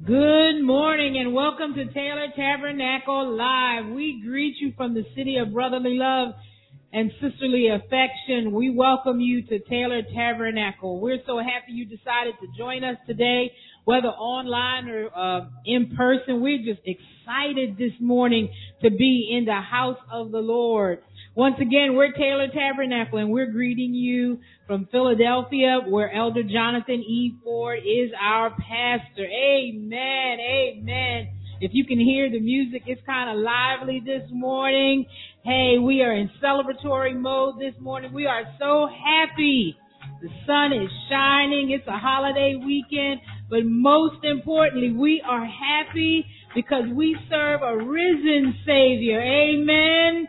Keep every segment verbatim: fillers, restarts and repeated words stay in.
Good morning and welcome to Taylor Tabernacle Live. We greet you from the city of brotherly love and sisterly affection. We welcome you to Taylor Tabernacle. We're so happy you decided to join us today, whether online or uh, in person. We're just excited this morning to be in the house of the Lord. Once again, we're Taylor Tabernacle, and we're greeting you from Philadelphia, where Elder Jonathan E. Ford is our pastor. Amen, amen. If you can hear the music, it's kind of lively this morning. Hey, we are in celebratory mode this morning. We are so happy. The sun is shining. It's a holiday weekend. But most importantly, we are happy because we serve a risen Savior. Amen.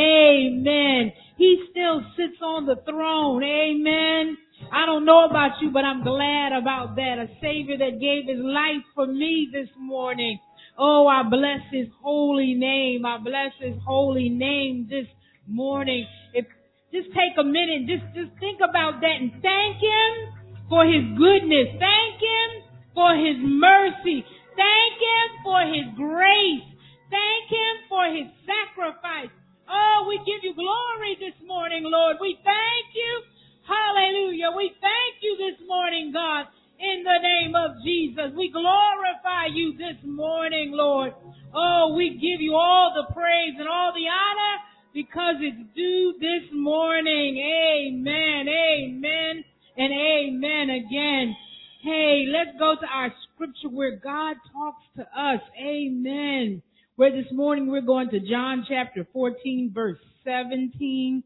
Amen. He still sits on the throne. Amen. I don't know about you, but I'm glad about that. A Savior that gave his life for me this morning. Oh, I bless his holy name. I bless his holy name this morning. If just take a minute, just, just think about that and thank him for his goodness. Thank him for his mercy. Thank him for his grace. Thank him for his sacrifice. Oh, we give you glory this morning, Lord. We thank you. Hallelujah. We thank you this morning, God, in the name of Jesus. We glorify you this morning, Lord. Oh, we give you all the praise and all the honor because it's due this morning. Amen, amen, and amen again. Hey, let's go to our scripture where God talks to us. Amen. Where this morning we're going to John chapter fourteen, verse seventeen.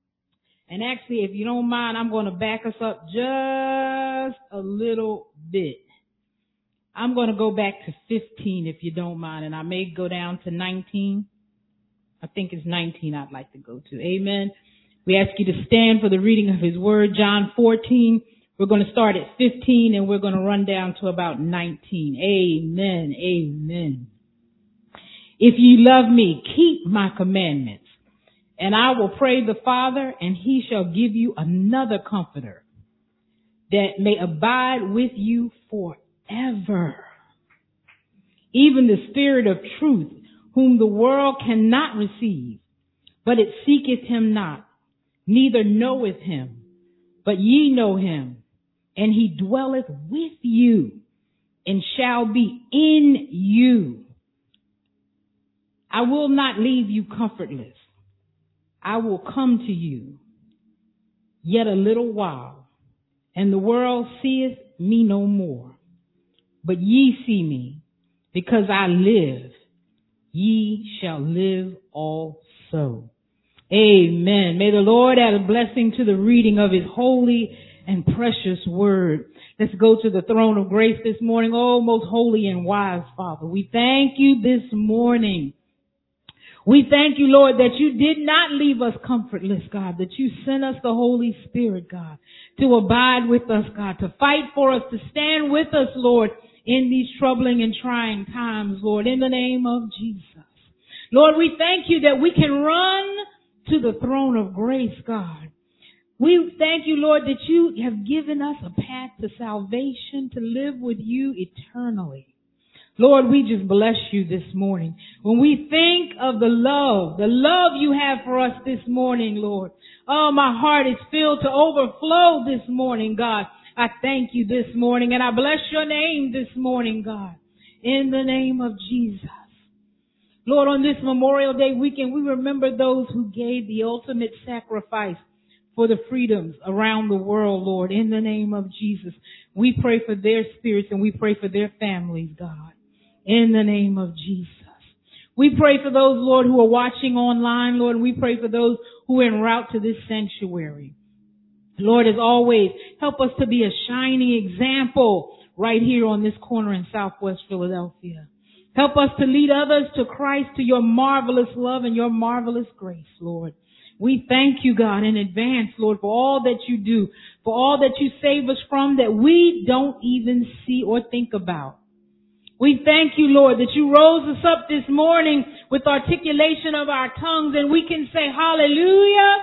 And actually, if you don't mind, I'm going to back us up just a little bit. I'm going to go back to fifteen, if you don't mind, and I may go down to nineteen. I think it's nineteen I'd like to go to. Amen. We ask you to stand for the reading of his word, John fourteen. We're going to start at fifteen, and we're going to run down to about nineteen. Amen. Amen. If ye love me, keep my commandments, and I will pray the Father, and he shall give you another comforter that may abide with you forever. Even the Spirit of truth, whom the world cannot receive, but it seeketh him not, neither knoweth him, but ye know him, and he dwelleth with you, and shall be in you. I will not leave you comfortless. I will come to you yet a little while, and the world seeth me no more. But ye see me, because I live, ye shall live also. Amen. May the Lord add a blessing to the reading of his holy and precious word. Let's go to the throne of grace this morning. Oh, most holy and wise Father, we thank you this morning. We thank you, Lord, that you did not leave us comfortless, God, that you sent us the Holy Spirit, God, to abide with us, God, to fight for us, to stand with us, Lord, in these troubling and trying times, Lord, in the name of Jesus. Lord, we thank you that we can run to the throne of grace, God. We thank you, Lord, that you have given us a path to salvation, to live with you eternally. Lord, we just bless you this morning. When we think of the love, the love you have for us this morning, Lord. Oh, my heart is filled to overflow this morning, God. I thank you this morning, and I bless your name this morning, God. In the name of Jesus. Lord, on this Memorial Day weekend, we remember those who gave the ultimate sacrifice for the freedoms around the world, Lord. In the name of Jesus, we pray for their spirits and we pray for their families, God. In the name of Jesus. We pray for those, Lord, who are watching online, Lord. We pray for those who are en route to this sanctuary. Lord, as always, help us to be a shining example right here on this corner in Southwest Philadelphia. Help us to lead others to Christ, to your marvelous love and your marvelous grace, Lord. We thank you, God, in advance, Lord, for all that you do, for all that you save us from that we don't even see or think about. We thank you, Lord, that you rose us up this morning with articulation of our tongues, and we can say hallelujah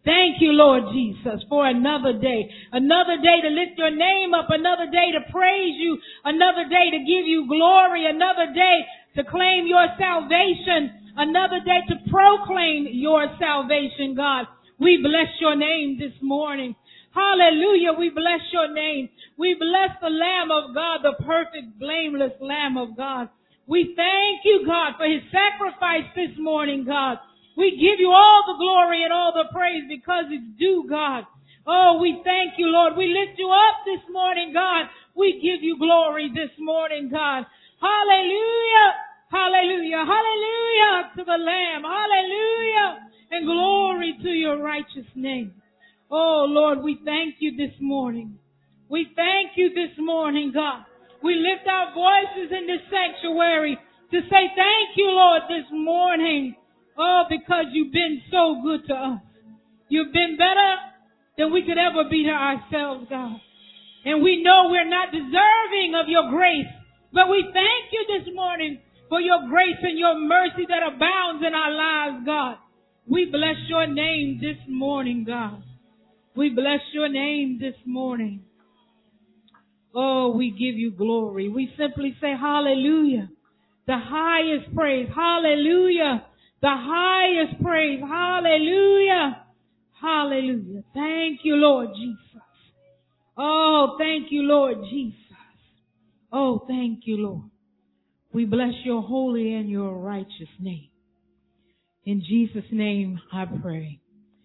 Thank you, Lord Jesus, for another day. Another day to lift your name up. Another day to praise you. Another day to give you glory. Another day to claim your salvation. Another day to proclaim your salvation, God. We bless your name this morning. Hallelujah. We bless your name. We bless the Lamb of God, the perfect, blameless Lamb of God. We thank you, God, for his sacrifice this morning, God. We give you all the glory and all the praise because it's due, God. Oh, we thank you, Lord. We lift you up this morning, God. We give you glory this morning, God. Hallelujah. Hallelujah. Hallelujah to the Lamb. Hallelujah. And glory to your righteous name. Oh, Lord, we thank you this morning. We thank you this morning, God. We lift our voices in this sanctuary to say thank you, Lord, this morning. Oh, because you've been so good to us. You've been better than we could ever be to ourselves, God. And we know we're not deserving of your grace, but we thank you this morning for your grace and your mercy that abounds in our lives, God. We bless your name this morning, God. We bless your name this morning. Oh, we give you glory. We simply say hallelujah. The highest praise. Hallelujah. The highest praise. Hallelujah. Hallelujah. Thank you, Lord Jesus. Oh, thank you, Lord Jesus. Oh, thank you, Lord. We bless your holy and your righteous name. In Jesus' name I pray.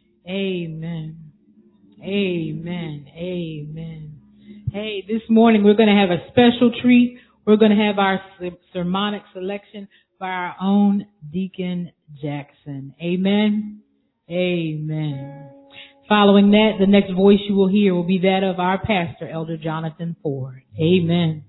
Amen. Amen. Amen. Hey, this morning we're going to have a special treat. We're going to have our sermonic selection by our own Deacon Jackson. Amen. Amen. Following that, the next voice you will hear will be that of our pastor, Elder Jonathan Ford. Amen.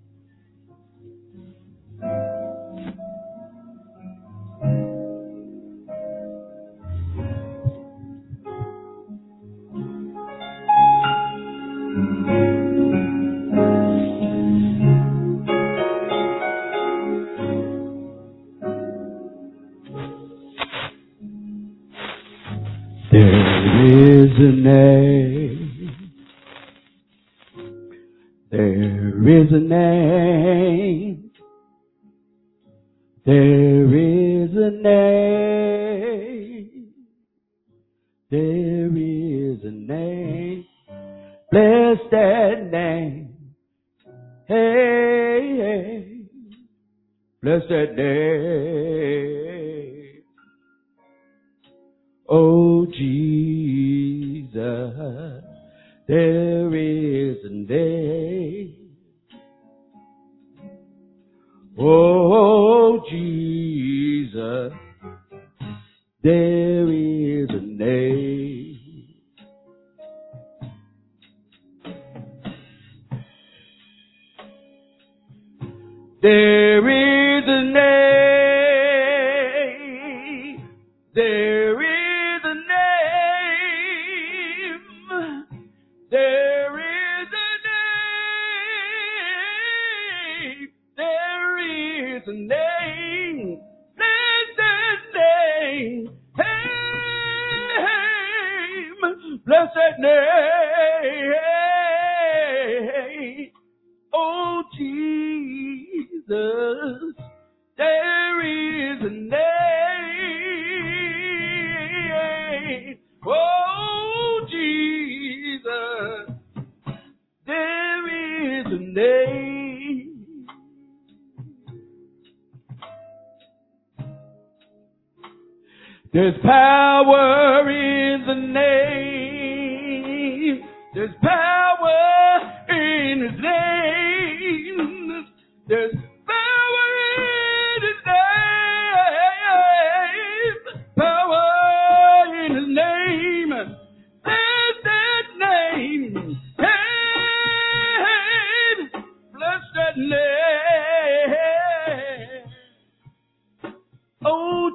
There is a name, there is a name, there is a name, there is a name, bless that name, hey, hey, bless that name. Oh, Jesus, there is a name. Oh, Jesus, there is a name. There is a name. There is There is a name, there is a name, bless that name, hey, bless that name, oh Jesus, there is a name, oh Jesus. There is a name. There's power in the name. There's power in his name. There's power in his name. Power in his name. There's that name. Oh,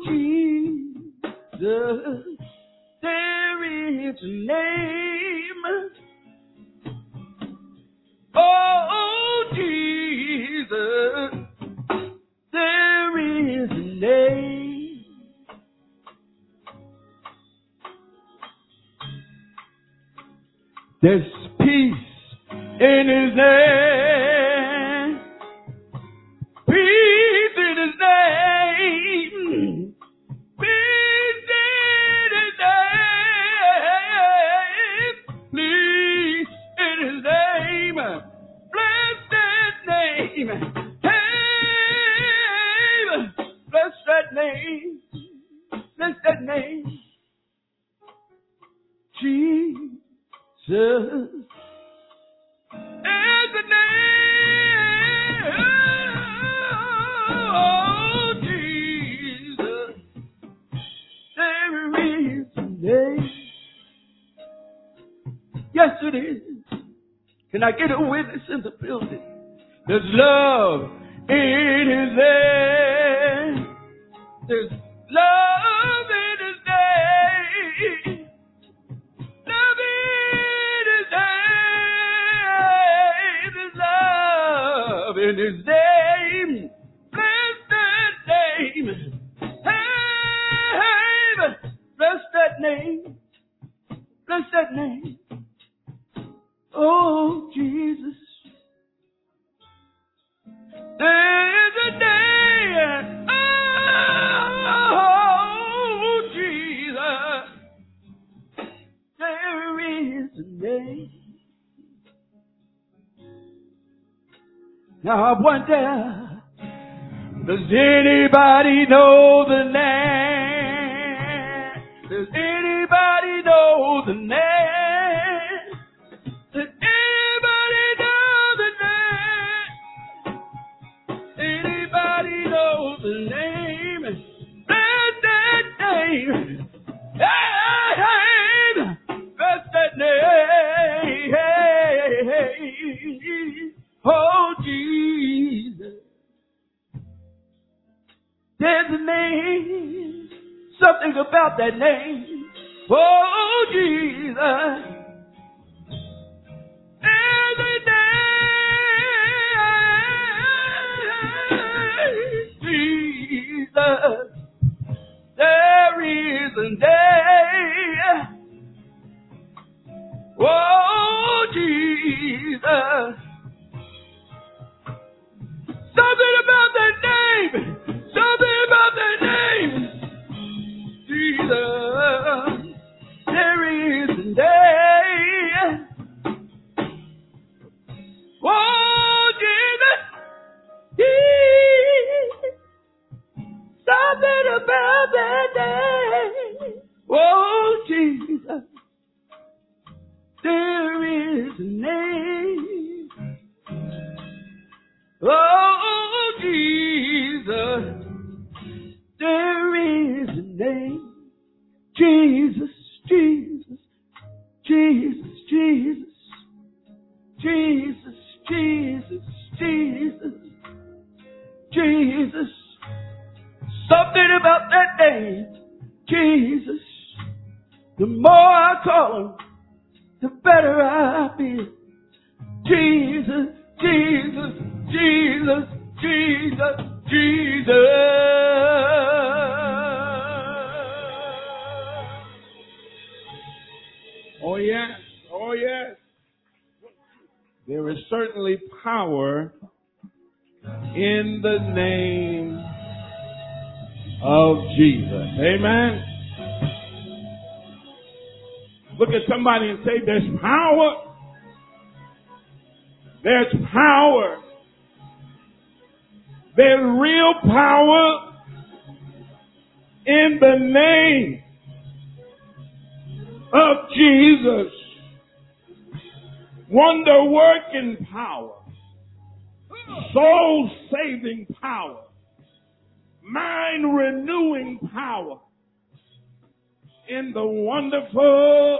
Jesus, there is a name. There's peace in His name. Peace in His name. Peace in His name. Peace in His name. Bless that name. Hey, bless that name. Bless that name. Jesus. And the name, oh, Jesus, there is a name. Yes, it is. Can I get a witness in the building? There's love in His name. There's love in His name. Love in His name. There's love in His name. Bless that name. Hey, bless that name. Bless that name. Oh, Jesus. There is a day. Oh, Jesus. There is a day. Now I wonder, does anybody know the name? Does anybody know the name? Does anybody know the name? Anybody know the name? That's that name. Hey, that's that name. Oh, Jesus. There's a name. Something about that name. Oh, Jesus. There's a name. Jesus. There is a name. Oh, Jesus. Something about that name. Something about that name. Jesus. There is a name. Oh, Jesus. Something about that name. Oh, Jesus. There is a name. Oh, Jesus. There is a name. Jesus, Jesus, Jesus, Jesus, Jesus, Jesus, Jesus, Jesus. Something about that name, Jesus. The more I call Him, the better I feel. Jesus, Jesus, Jesus, Jesus, Jesus. Oh yes, oh yes. There is certainly power in the name of Jesus. Amen. Look at somebody and say, there's power. There's power. There's real power in the name of Jesus. Wonder-working power. Soul-saving power. Mind-renewing power. In the wonderful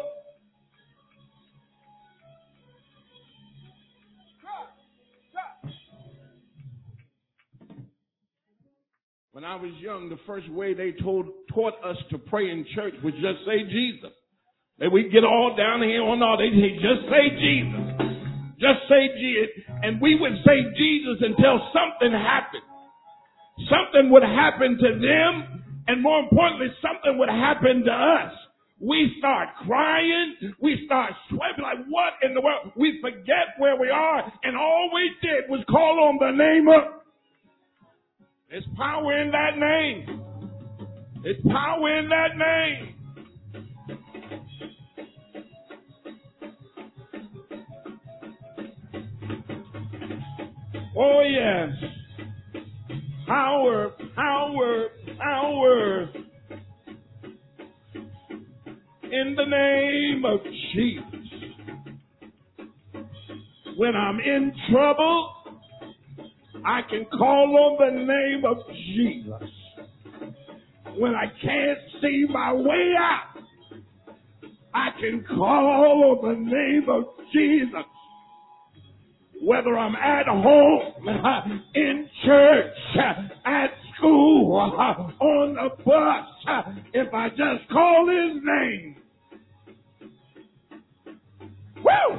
When I was young, the first way they told, taught us to pray in church was just say Jesus. And we'd get all down here on all, they'd say, just say Jesus. Just say Jesus. And we would say Jesus until something happened. Something would happen to them, and more importantly, something would happen to us. we start crying. We start sweating like, what in the world? We forget where we are, and all we did was call on the name of. There's power in that name. There's power in that name. Oh, yes. Power, power, power. In the name of Jesus. When I'm in trouble, I can call on the name of Jesus. When I can't see my way out, I can call on the name of Jesus. Whether I'm at home, in church, at school, on the bus, if I just call his name. Woo!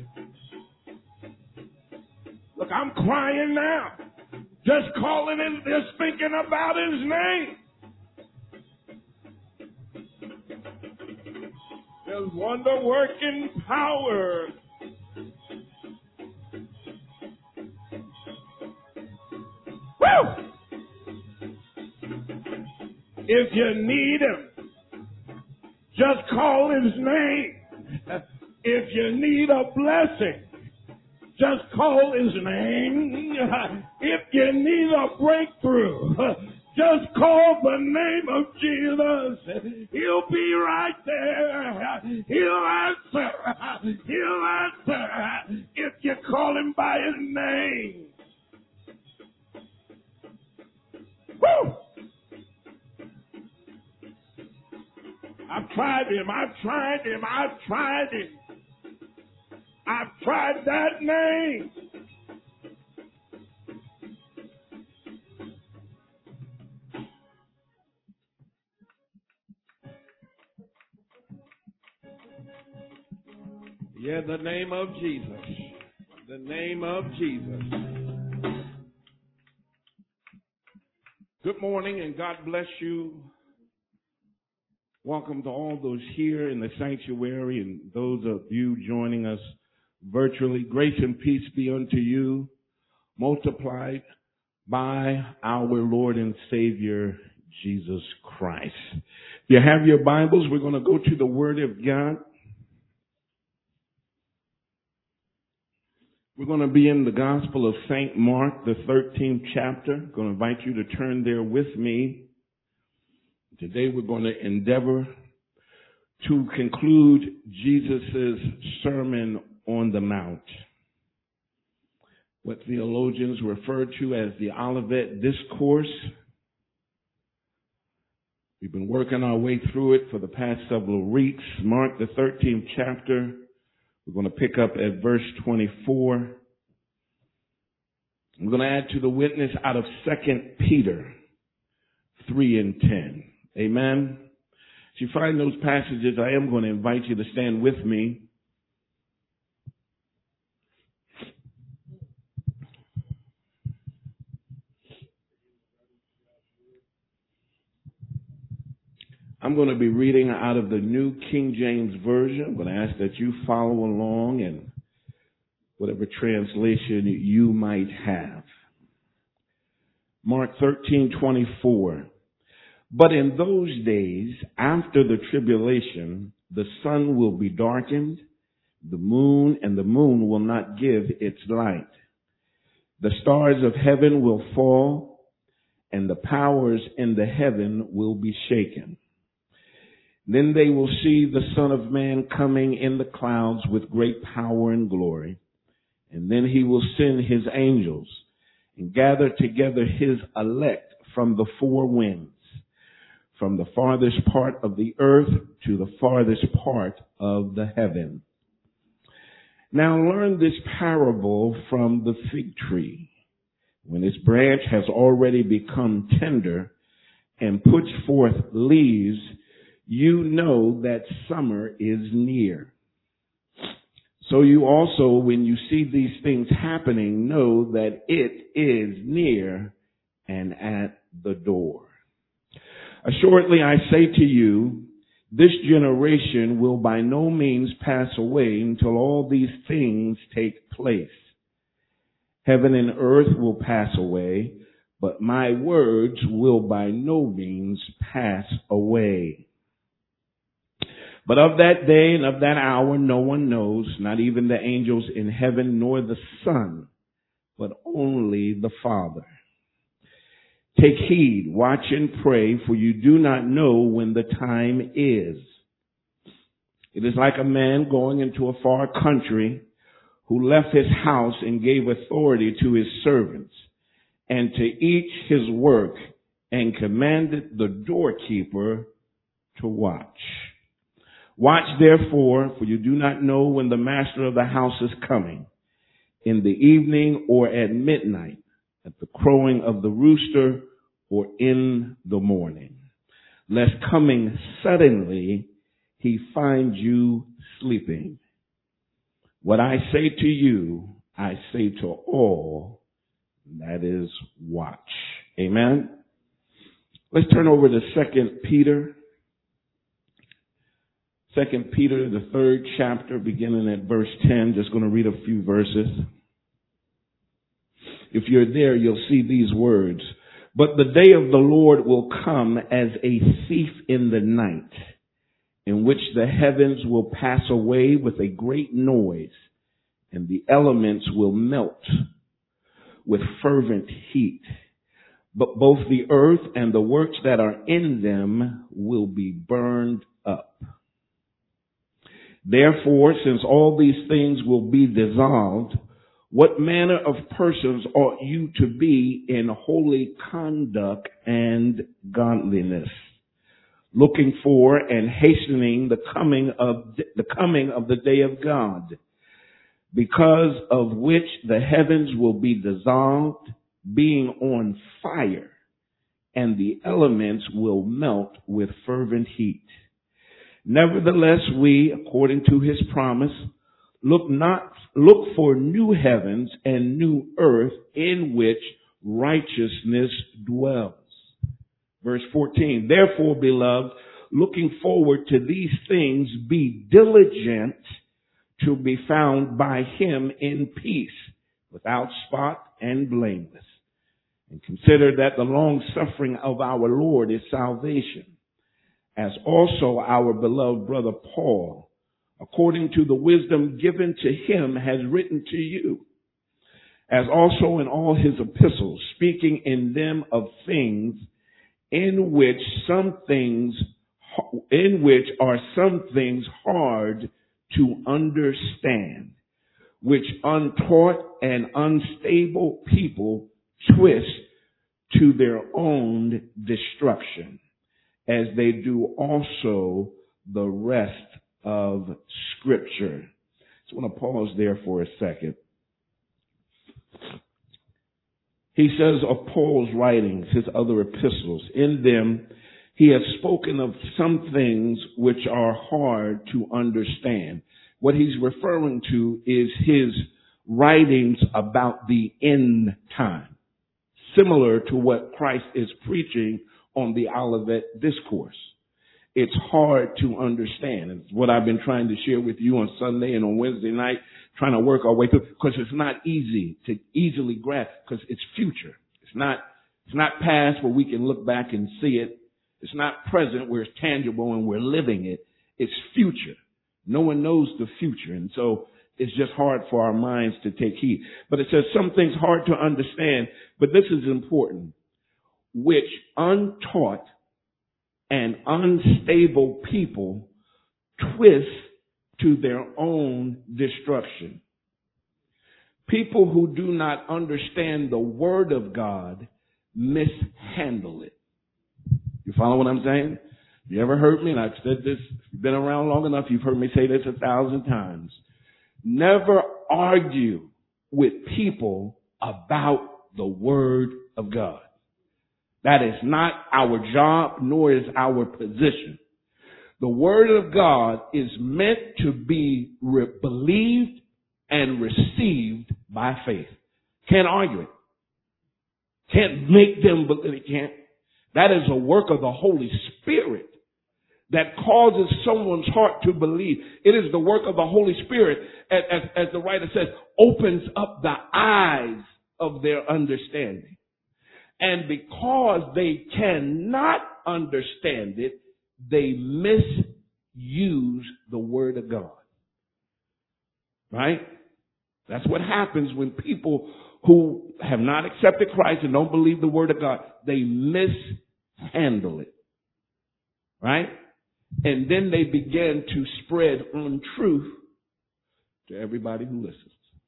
Look, I'm crying now. Just calling him, just thinking about his name. There's wonder-working power. Woo! If you need him, just call his name. If you need a blessing, just call his name. If you need a breakthrough, just call the name of Jesus. He'll be right there. He'll answer. He'll answer if you call him by his name. Woo! I've tried him. I've tried him. I've tried him. I've tried that name. Yeah, the name of Jesus. The name of Jesus. Good morning and God bless you. Welcome to all those here in the sanctuary and those of you joining us virtually. Grace and peace be unto you, multiplied by our Lord and Savior, Jesus Christ. If you have your Bibles, we're going to go to the Word of God. We're going to be in the Gospel of Saint Mark, the thirteenth chapter. I'm going to invite you to turn there with me. Today we're going to endeavor to conclude Jesus' Sermon on the Mount, what theologians refer to as the Olivet Discourse. We've been working our way through it for the past several weeks. Mark, the thirteenth chapter. We're going to pick up at verse twenty-four. I'm going to add to the witness out of Second Peter three and ten. Amen. If you find those passages, I am going to invite you to stand with me. I'm going to be reading out of the New King James Version. I'm going to ask that you follow along in whatever translation you might have. Mark thirteen twenty-four. But in those days, after the tribulation, the sun will be darkened, the moon and the moon will not give its light. The stars of heaven will fall, and the powers in the heaven will be shaken. Then they will see the Son of Man coming in the clouds with great power and glory. And then he will send his angels and gather together his elect from the four winds, from the farthest part of the earth to the farthest part of the heaven. Now learn this parable from the fig tree. When its branch has already become tender and puts forth leaves, you know that summer is near. So you also, when you see these things happening, know that it is near and at the door. Assuredly, I say to you, This generation will by no means pass away until all these things take place. Heaven and earth will pass away, but my words will by no means pass away. But of that day and of that hour no one knows, not even the angels in heaven nor the Son, but only the Father. Take heed, watch and pray, for you do not know when the time is. It is like a man going into a far country who left his house and gave authority to his servants, and to each his work, and commanded the doorkeeper to watch. Watch therefore, for you do not know when the master of the house is coming, in the evening or at midnight, at the crowing of the rooster, or in the morning, lest coming suddenly he find you sleeping. What I say to you, I say to all, that is, watch. Amen. Let's turn over to Second Peter. Second Peter, the third chapter, beginning at verse ten. Just going to read a few verses. If you're there, you'll see these words. But the day of the Lord will come as a thief in the night, in which the heavens will pass away with a great noise, and the elements will melt with fervent heat. But both the earth and the works that are in them will be burned up. Therefore, since all these things will be dissolved, what manner of persons ought you to be in holy conduct and godliness, looking for and hastening the coming of the coming of the day of God, because of which the heavens will be dissolved, being on fire, and the elements will melt with fervent heat. Nevertheless, we, according to his promise, look not look for new heavens and new earth in which righteousness dwells. Verse fourteen, therefore, beloved, looking forward to these things, be diligent to be found by him in peace, without spot and blameless. And consider that the long suffering of our Lord is salvation, as also our beloved brother Paul, according to the wisdom given to him, has written to you, as also in all his epistles, speaking in them of things in which some things, in which are some things hard to understand, which untaught and unstable people twist to their own destruction, as they do also the rest of Scripture. So I want to pause there for a second. He says of Paul's writings, his other epistles, in them he has spoken of some things which are hard to understand. What he's referring to is his writings about the end time, similar to what Christ is preaching on the Olivet Discourse. It's hard to understand. It's what I've been trying to share with you on Sunday and on Wednesday night, trying to work our way through, because it's not easy to easily grasp, because it's future. It's not, it's not past where we can look back and see it. It's not present where it's tangible and we're living it. It's future. No one knows the future. And so it's just hard for our minds to take heed. But it says some things hard to understand, but this is important, which untaught and unstable people twist to their own destruction. People who do not understand the Word of God mishandle it. You follow what I'm saying? You ever heard me? And I've said this, if you've been around long enough, you've heard me say this a thousand times. Never argue with people about the Word of God. That is not our job, nor is our position. The Word of God is meant to be re- believed and received by faith. Can't argue it. Can't make them believe it. Can't. That is a work of the Holy Spirit that causes someone's heart to believe. It is the work of the Holy Spirit, as, as, as the writer says, opens up the eyes of their understanding. And because they cannot understand it, they misuse the Word of God. Right? That's what happens when people who have not accepted Christ and don't believe the Word of God, they mishandle it. Right? And then they begin to spread untruth to everybody who listens.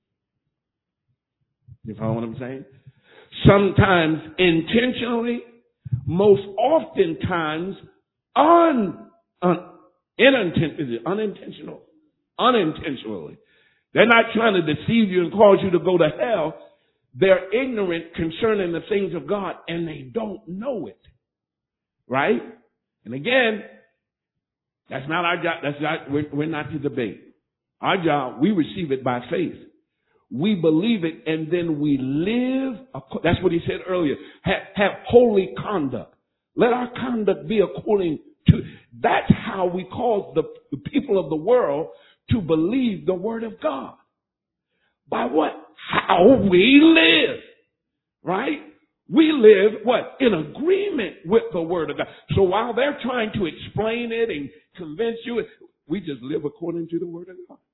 You follow what I'm saying? Sometimes intentionally, most oftentimes un, un, ininten, is it unintentional? Unintentionally. They're not trying to deceive you and cause you to go to hell. They're ignorant concerning the things of God, and they don't know it. Right? And again, that's not our job. That's not, we're, we're not to debate. Our job, we receive it by faith. We believe it, and then we live. That's what he said earlier. Have, have holy conduct. Let our conduct be according to. That's how we cause the, the people of the world to believe the Word of God. By what? How we live. Right? We live, what? In agreement with the Word of God. So while they're trying to explain it and convince you, we just live according to the Word of God.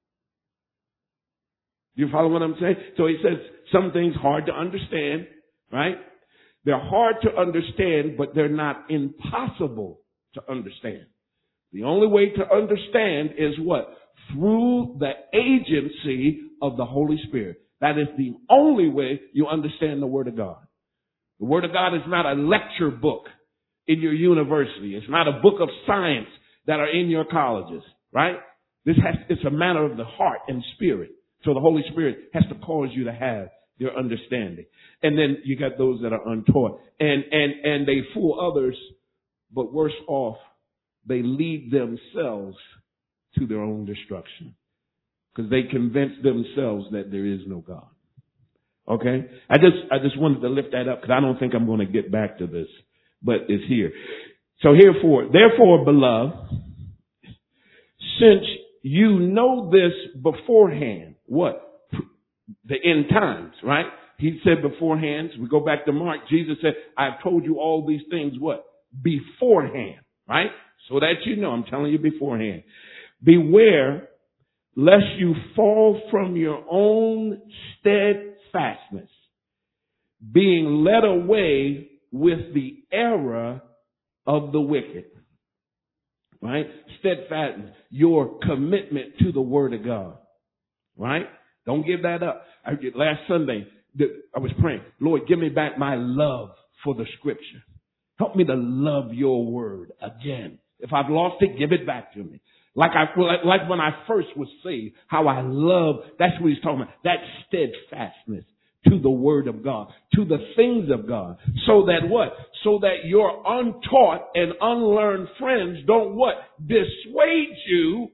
You follow what I'm saying? So he says some things hard to understand, right? They're hard to understand, but they're not impossible to understand. The only way to understand is what? Through the agency of the Holy Spirit. That is the only way you understand the Word of God. The Word of God is not a lecture book in your university. It's not a book of science that are in your colleges, right? This has, it's a matter of the heart and spirit. So the Holy Spirit has to cause you to have your understanding. And then you got those that are untaught. And, and, and they fool others, but worse off, they lead themselves to their own destruction. Because they convince themselves that there is no God. Okay? I just, I just wanted to lift that up because I don't think I'm going to get back to this, but it's here. So herefore, therefore, beloved, since you know this beforehand, what? The end times, right? He said beforehand, we go back to Mark, Jesus said, I've told you all these things, what? Beforehand, right? So that you know, I'm telling you beforehand. Beware lest you fall from your own steadfastness, being led away with the error of the wicked. Right? Steadfastness, your commitment to the Word of God. Right? Don't give that up. I, last Sunday, I was praying, Lord, give me back my love for the Scripture. Help me to love your Word again. If I've lost it, give it back to me. Like I like when I first was saved, how I love, that's what he's talking about, that steadfastness to the Word of God, to the things of God. So that what? So that your untaught and unlearned friends don't what? Dissuade you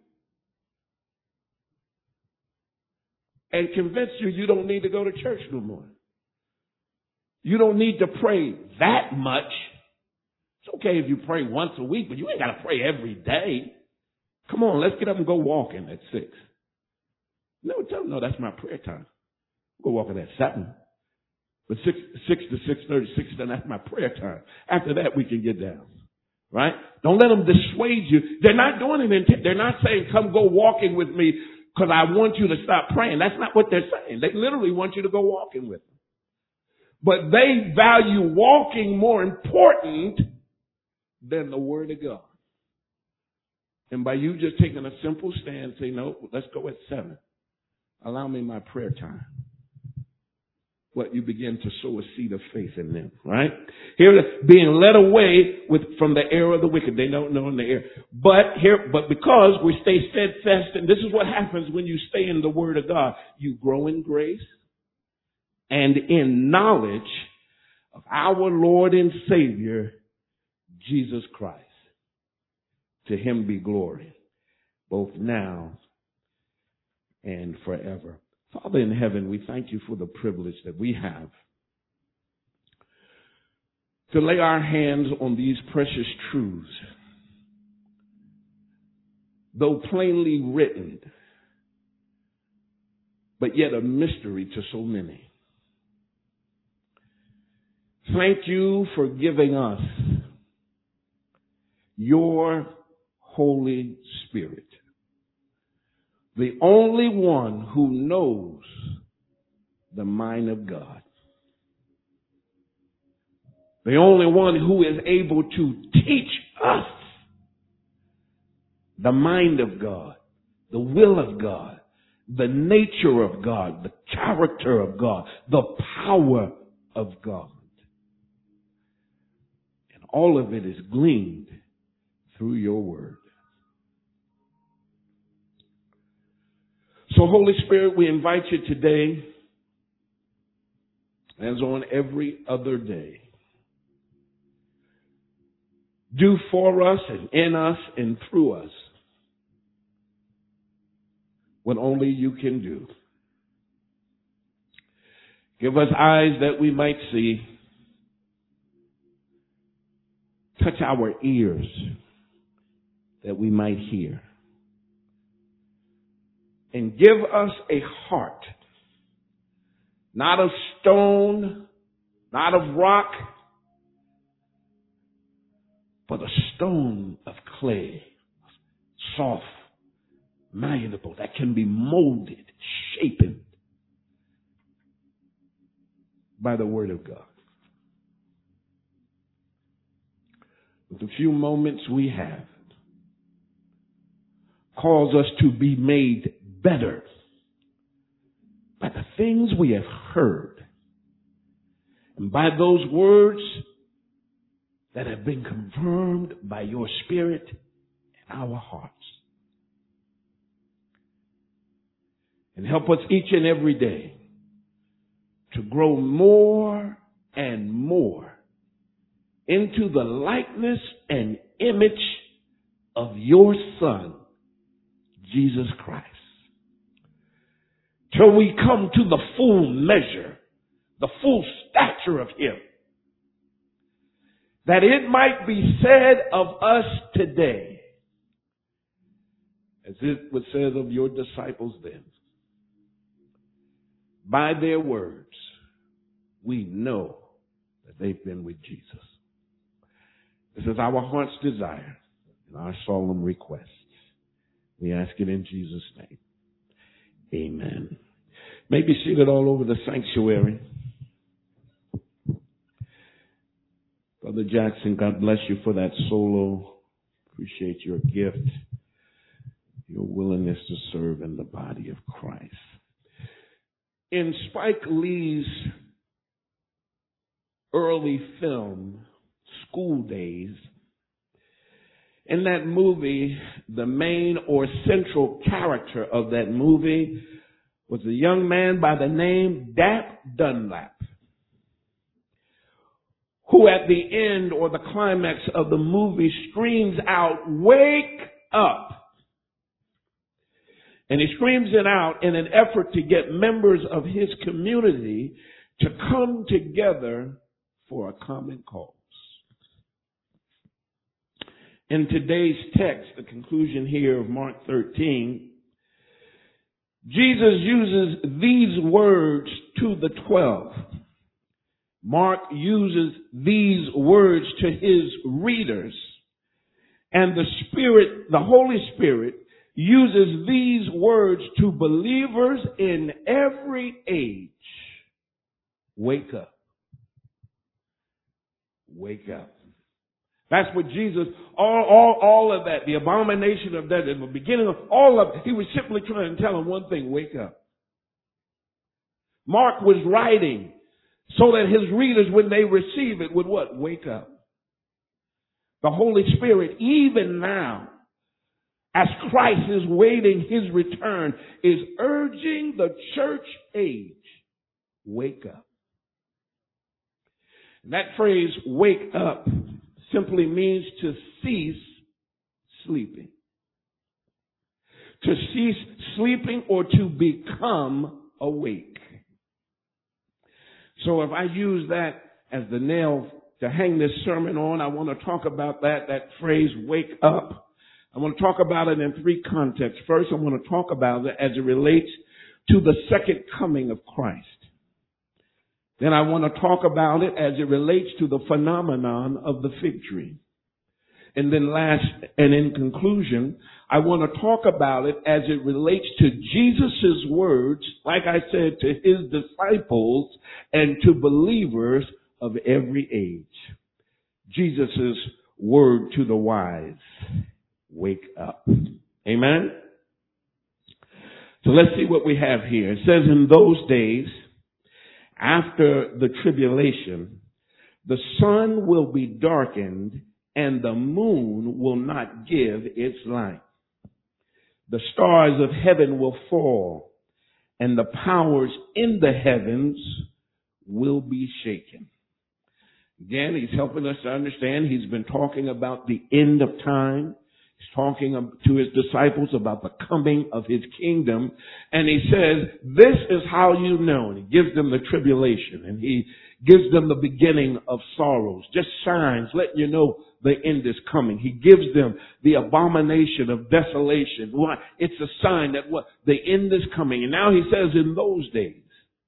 and convince you you don't need to go to church no more. You don't need to pray that much. It's okay if you pray once a week, but you ain't got to pray every day. Come on, let's get up and go walking at six. No, tell them, no, that's my prayer time. Go walking at seven. But six, six to six thirty, six to that's my prayer time. After that, we can get down. Right? Don't let them dissuade you. They're not doing it. They're not saying, come go walking with me because I want you to stop praying. That's not what they're saying. They literally want you to go walking with them. But they value walking more important than the Word of God. And by you just taking a simple stand, say, no, let's go at seven. Allow me my prayer time. What you begin to sow a seed of faith in them, right? Here, being led away with from the error of the wicked. They don't know in the error. But here, but because we stay steadfast, and this is what happens when you stay in the Word of God. You grow in grace and in knowledge of our Lord and Savior, Jesus Christ. To him be glory, both now and forever. Father in heaven, we thank you for the privilege that we have to lay our hands on these precious truths though plainly written, but yet a mystery to so many. Thank you for giving us your Holy Spirit, the only one who knows the mind of God, the only one who is able to teach us the mind of God, the will of God, the nature of God, the character of God, the power of God. And all of it is gleaned through your word. So, Holy Spirit, we invite you today, as on every other day, do for us and in us and through us what only you can do. Give us eyes that we might see. Touch our ears that we might hear. And give us a heart, not of stone, not of rock, but a stone of clay, soft, malleable, that can be molded, shapen by the word of God. With the few moments we have, cause us to be made better by the things we have heard and by those words that have been confirmed by your Spirit in our hearts. And help us each and every day to grow more and more into the likeness and image of your Son, Jesus Christ, till we come to the full measure, the full stature of him, that it might be said of us today, as it was said of your disciples then, by their words, we know that they've been with Jesus. This is our heart's desire and our solemn request. We ask it in Jesus' name. Amen. May be seated all over the sanctuary. Brother Jackson, God bless you for that solo. Appreciate your gift, your willingness to serve in the body of Christ. In Spike Lee's early film, School Days, in that movie, the main or central character of that movie was a young man by the name Dap Dunlap, who at the end or the climax of the movie screams out, "Wake up!" And he screams it out in an effort to get members of his community to come together for a common cause. In today's text, the conclusion here of Mark thirteen, Jesus uses these words to the twelve. Mark uses these words to his readers. And the Spirit, the Holy Spirit, uses these words to believers in every age. Wake up. Wake up. That's what Jesus, all, all, all of that, the abomination of that, in the beginning of all of it, he was simply trying to tell them one thing: wake up. Mark was writing so that his readers, when they receive it, would what? Wake up. The Holy Spirit, even now, as Christ is waiting his return, is urging the church age, wake up. And that phrase, wake up, simply means to cease sleeping. To cease sleeping or to become awake. So if I use that as the nail to hang this sermon on, I want to talk about that, that phrase, wake up. I want to talk about it in three contexts. First, I want to talk about it as it relates to the second coming of Christ. Then I want to talk about it as it relates to the phenomenon of the fig tree. And then last, and in conclusion, I want to talk about it as it relates to Jesus' words, like I said, to his disciples and to believers of every age. Jesus' word to the wise. Wake up. Amen? So let's see what we have here. It says, in those days, after the tribulation, the sun will be darkened and the moon will not give its light. The stars of heaven will fall and the powers in the heavens will be shaken. Again, he's helping us to understand. He's been talking about the end of time. He's talking to his disciples about the coming of his kingdom. And he says, this is how you know. And he gives them the tribulation. And he gives them the beginning of sorrows. Just signs letting you know the end is coming. He gives them the abomination of desolation. Why? It's a sign that what? The end is coming. And now he says in those days,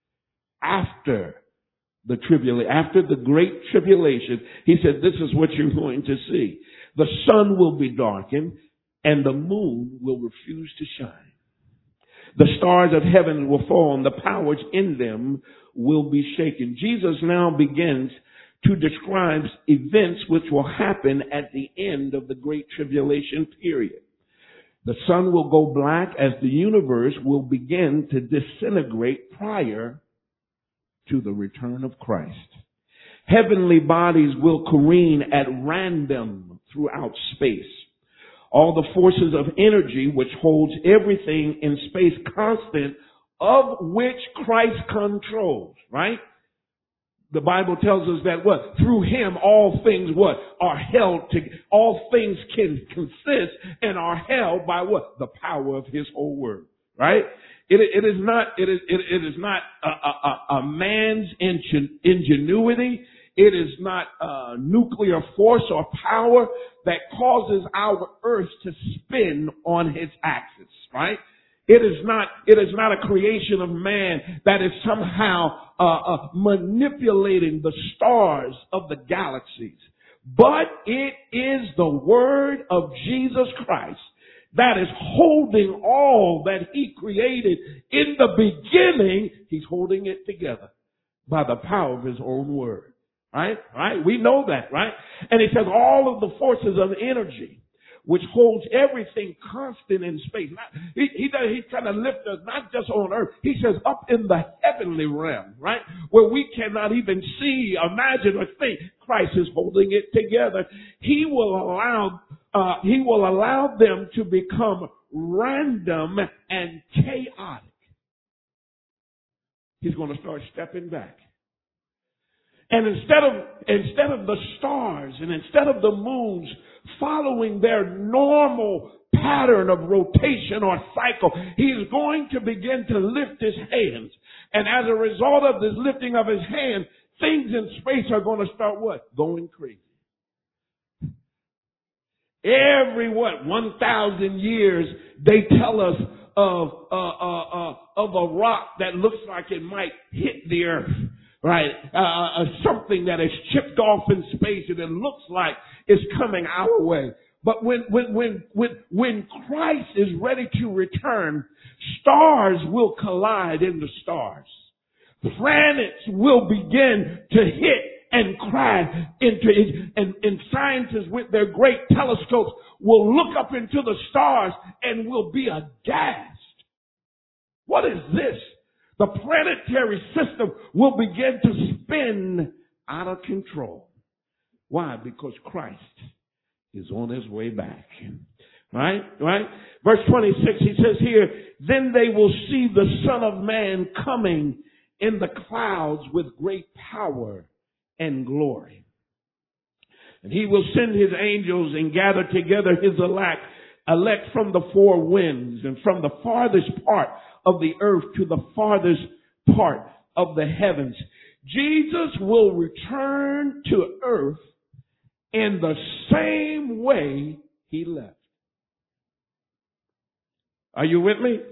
after the tribulation, after the great tribulation, he said, this is what you're going to see. The sun will be darkened and the moon will refuse to shine. The stars of heaven will fall and the powers in them will be shaken. Jesus now begins to describe events which will happen at the end of the great tribulation period. The sun will go black as the universe will begin to disintegrate prior to the return of Christ. Heavenly bodies will careen at random throughout space. All the forces of energy which holds everything in space constant, of which Christ controls, right? The Bible tells us that what? Through him all things what? Are held to, all things can consist and are held by what? The power of his whole word, right? It, it is not, it is, it, it is not a, a, a man's ingenuity. It is not uh, nuclear force or power that causes our earth to spin on its axis, right? It is not, it is not a creation of man that is somehow uh, uh, manipulating the stars of the galaxies. But it is the word of Jesus Christ that is holding all that he created in the beginning. He's holding it together by the power of his own word. Right? Right? We know that, right? And he says all of the forces of energy, which holds everything constant in space. Not, he, he does, he's trying to lift us not just on earth. He says up in the heavenly realm, right? Where we cannot even see, imagine, or think. Christ is holding it together. He will allow, uh, he will allow them to become random and chaotic. He's going to start stepping back. And instead of, instead of the stars and instead of the moons following their normal pattern of rotation or cycle, he is going to begin to lift his hands. And as a result of this lifting of his hand, things in space are going to start what? Going crazy. Every what? one thousand years, they tell us of, uh, uh, uh, of a rock that looks like it might hit the earth. Right, uh, uh, something that is chipped off in space and it looks like it's coming our way. But when, when, when, when, when Christ is ready to return, stars will collide into stars. Planets will begin to hit and crash into it. And, and scientists with their great telescopes will look up into the stars and will be aghast. What is this? The planetary system will begin to spin out of control. Why? Because Christ is on his way back. Right? Right? Verse twenty-six, he says here, then they will see the Son of Man coming in the clouds with great power and glory. And he will send his angels and gather together his elect, elect from the four winds and from the farthest part of the earth to the farthest part of the heavens. Jesus will return to earth in the same way he left. Are you with me?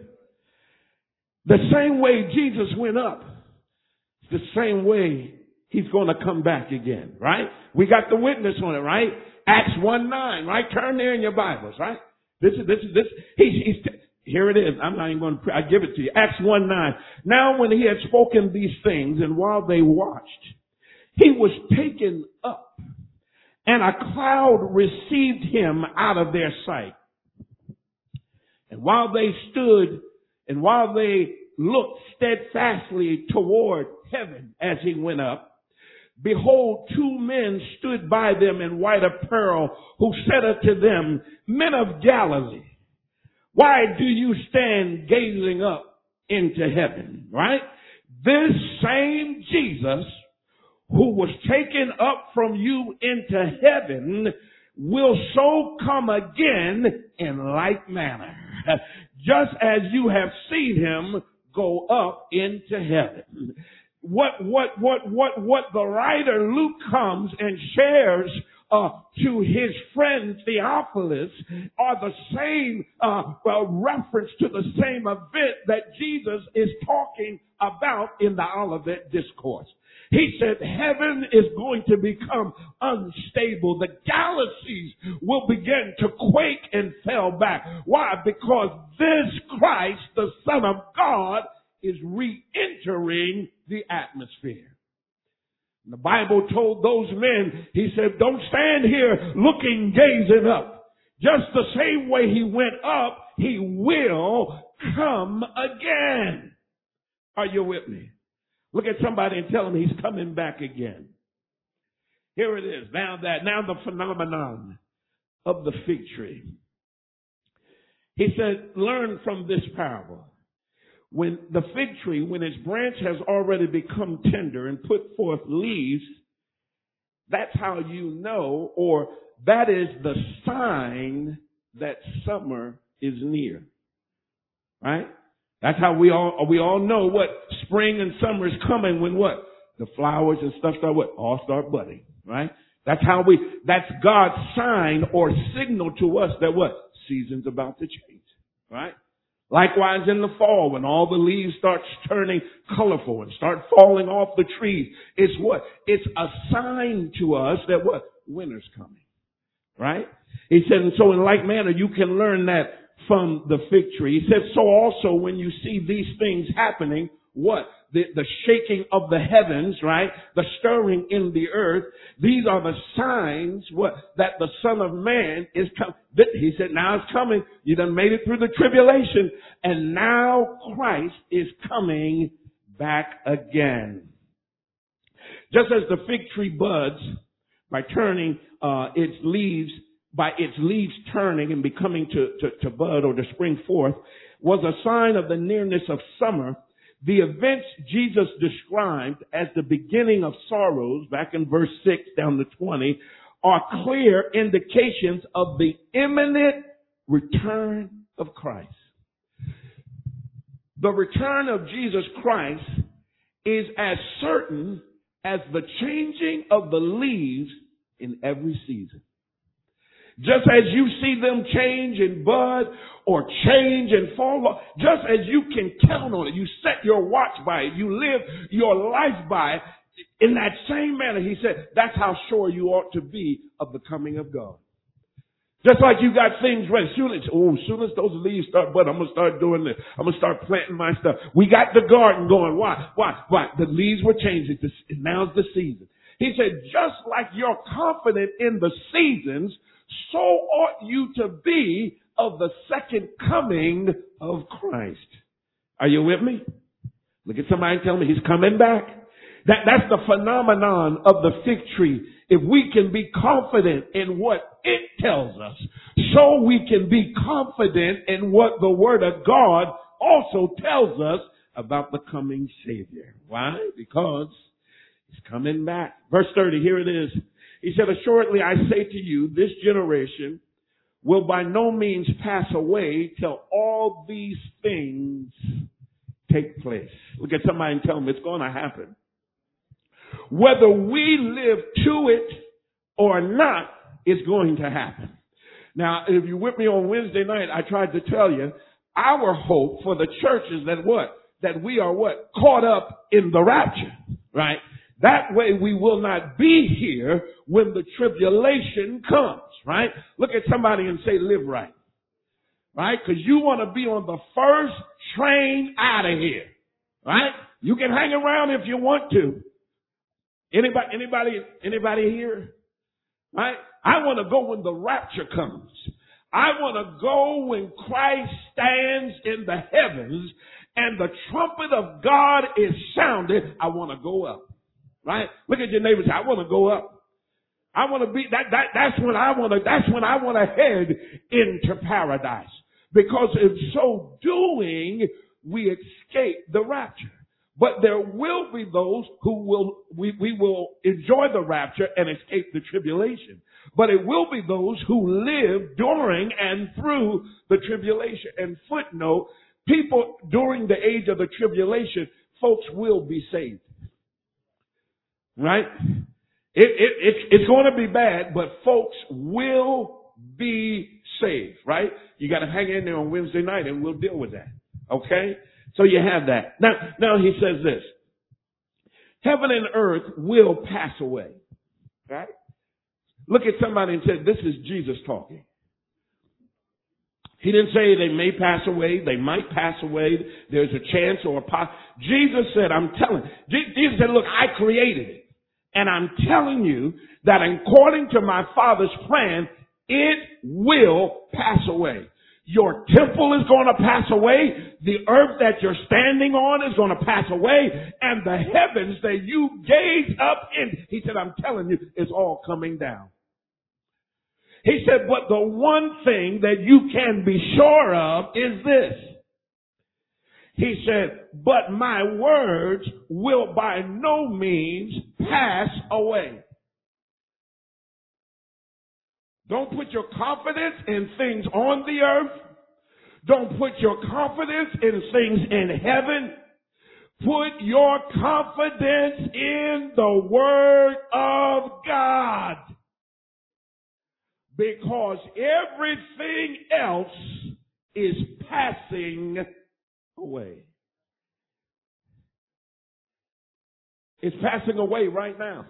The same way Jesus went up, it's the same way he's going to come back again, right? We got the witness on it, right? Acts one nine, right? Turn there in your Bibles, right? This is, this is, this, he's, he's, here it is. I'm not even going to, I give it to you. Acts one nine. Now when he had spoken these things, and while they watched, he was taken up, and a cloud received him out of their sight. And while they stood, and while they looked steadfastly toward heaven as he went up, behold, two men stood by them in white apparel, who said unto them, Men of Galilee, why do you stand gazing up into heaven? Right? This same Jesus who was taken up from you into heaven will so come again in like manner, just as you have seen him go up into heaven. What, what, what, what, what the writer Luke comes and shares uh, to his friend Theophilus are the same uh, uh, reference to the same event that Jesus is talking about in the Olivet Discourse. He said heaven is going to become unstable. The galaxies will begin to quake and fall back. Why? Because this Christ, the Son of God, is re-entering the atmosphere. The Bible told those men, he said, don't stand here looking, gazing up. Just the same way he went up, he will come again. Are you with me? Look at somebody and tell him he's coming back again. Here it is. Now that, now the phenomenon of the fig tree. He said, learn from this parable. When the fig tree, when its branch has already become tender and put forth leaves, that's how you know, or that is the sign that summer is near. Right? That's how we all, we all know what spring and summer is coming when what? The flowers and stuff start what? All start budding. Right? That's how we, that's God's sign or signal to us that what? Season's about to change. Right? Likewise in the fall, when all the leaves start turning colorful and start falling off the trees, it's what? It's a sign to us that what? Winter's coming. Right? He said, and so in like manner, you can learn that from the fig tree. He said, so also when you see these things happening, what? The, the shaking of the heavens, right? The stirring in the earth. These are the signs, what? That the Son of Man is coming. He said, now it's coming. You done made it through the tribulation. And now Christ is coming back again. Just as the fig tree buds by turning, uh, its leaves, by its leaves turning and becoming to, to, to bud or to spring forth, was a sign of the nearness of summer. The events Jesus described as the beginning of sorrows, back in verse six down to twenty, are clear indications of the imminent return of Christ. The return of Jesus Christ is as certain as the changing of the leaves in every season. Just as you see them change and bud or change and fall off, just as you can count on it, you set your watch by it, you live your life by it, in that same manner, he said, that's how sure you ought to be of the coming of God. Just like you got things ready. Soon as, oh, soon as those leaves start budding, I'm going to start doing this. I'm going to start planting my stuff. We got the garden going. Why? Why? Why? The leaves were changing. Now's the season. He said, just like you're confident in the seasons, so ought you to be of the second coming of Christ. Are you with me? Look at somebody and tell me he's coming back. That, that's the phenomenon of the fig tree. If we can be confident in what it tells us, so we can be confident in what the Word of God also tells us about the coming Savior. Why? Because he's coming back. Verse thirty, here it is. He said, assuredly I say to you, this generation will by no means pass away till all these things take place. Look at somebody and tell them it's going to happen. Whether we live to it or not, it's going to happen. Now, if you're with me on Wednesday night, I tried to tell you, our hope for the church is that what? That we are what? Caught up in the rapture, right? That way we will not be here when the tribulation comes, right? Look at somebody and say, live right, right? Because you want to be on the first train out of here, right? You can hang around if you want to. Anybody, anybody, anybody here? Right? I want to go when the rapture comes. I want to go when Christ stands in the heavens and the trumpet of God is sounded. I want to go up. Right? Look at your neighbor and say, I want to go up. I want to be that, that that's when I want to that's when I want to head into paradise. Because in so doing, we escape the rapture. But there will be those who will, we, we will enjoy the rapture and escape the tribulation. But it will be those who live during and through the tribulation. And footnote, people during the age of the tribulation, folks will be saved. Right? It, it, it, it's going to be bad, but folks will be saved. Right? You got to hang in there on Wednesday night and we'll deal with that. Okay? So you have that. Now, now he says this. Heaven and earth will pass away. Right? Look at somebody and say, this is Jesus talking. He didn't say they may pass away. They might pass away. There's a chance or a pos. Jesus said, I'm telling. Jesus said, look, I created it. And I'm telling you that according to my Father's plan, it will pass away. Your temple is going to pass away. The earth that you're standing on is going to pass away. And the heavens that you gaze up in, he said, I'm telling you, is all coming down. He said, but the one thing that you can be sure of is this. He said, but my words will by no means pass away. Don't put your confidence in things on the earth. Don't put your confidence in things in heaven. Put your confidence in the Word of God. Because everything else is passing away. It's passing away right now.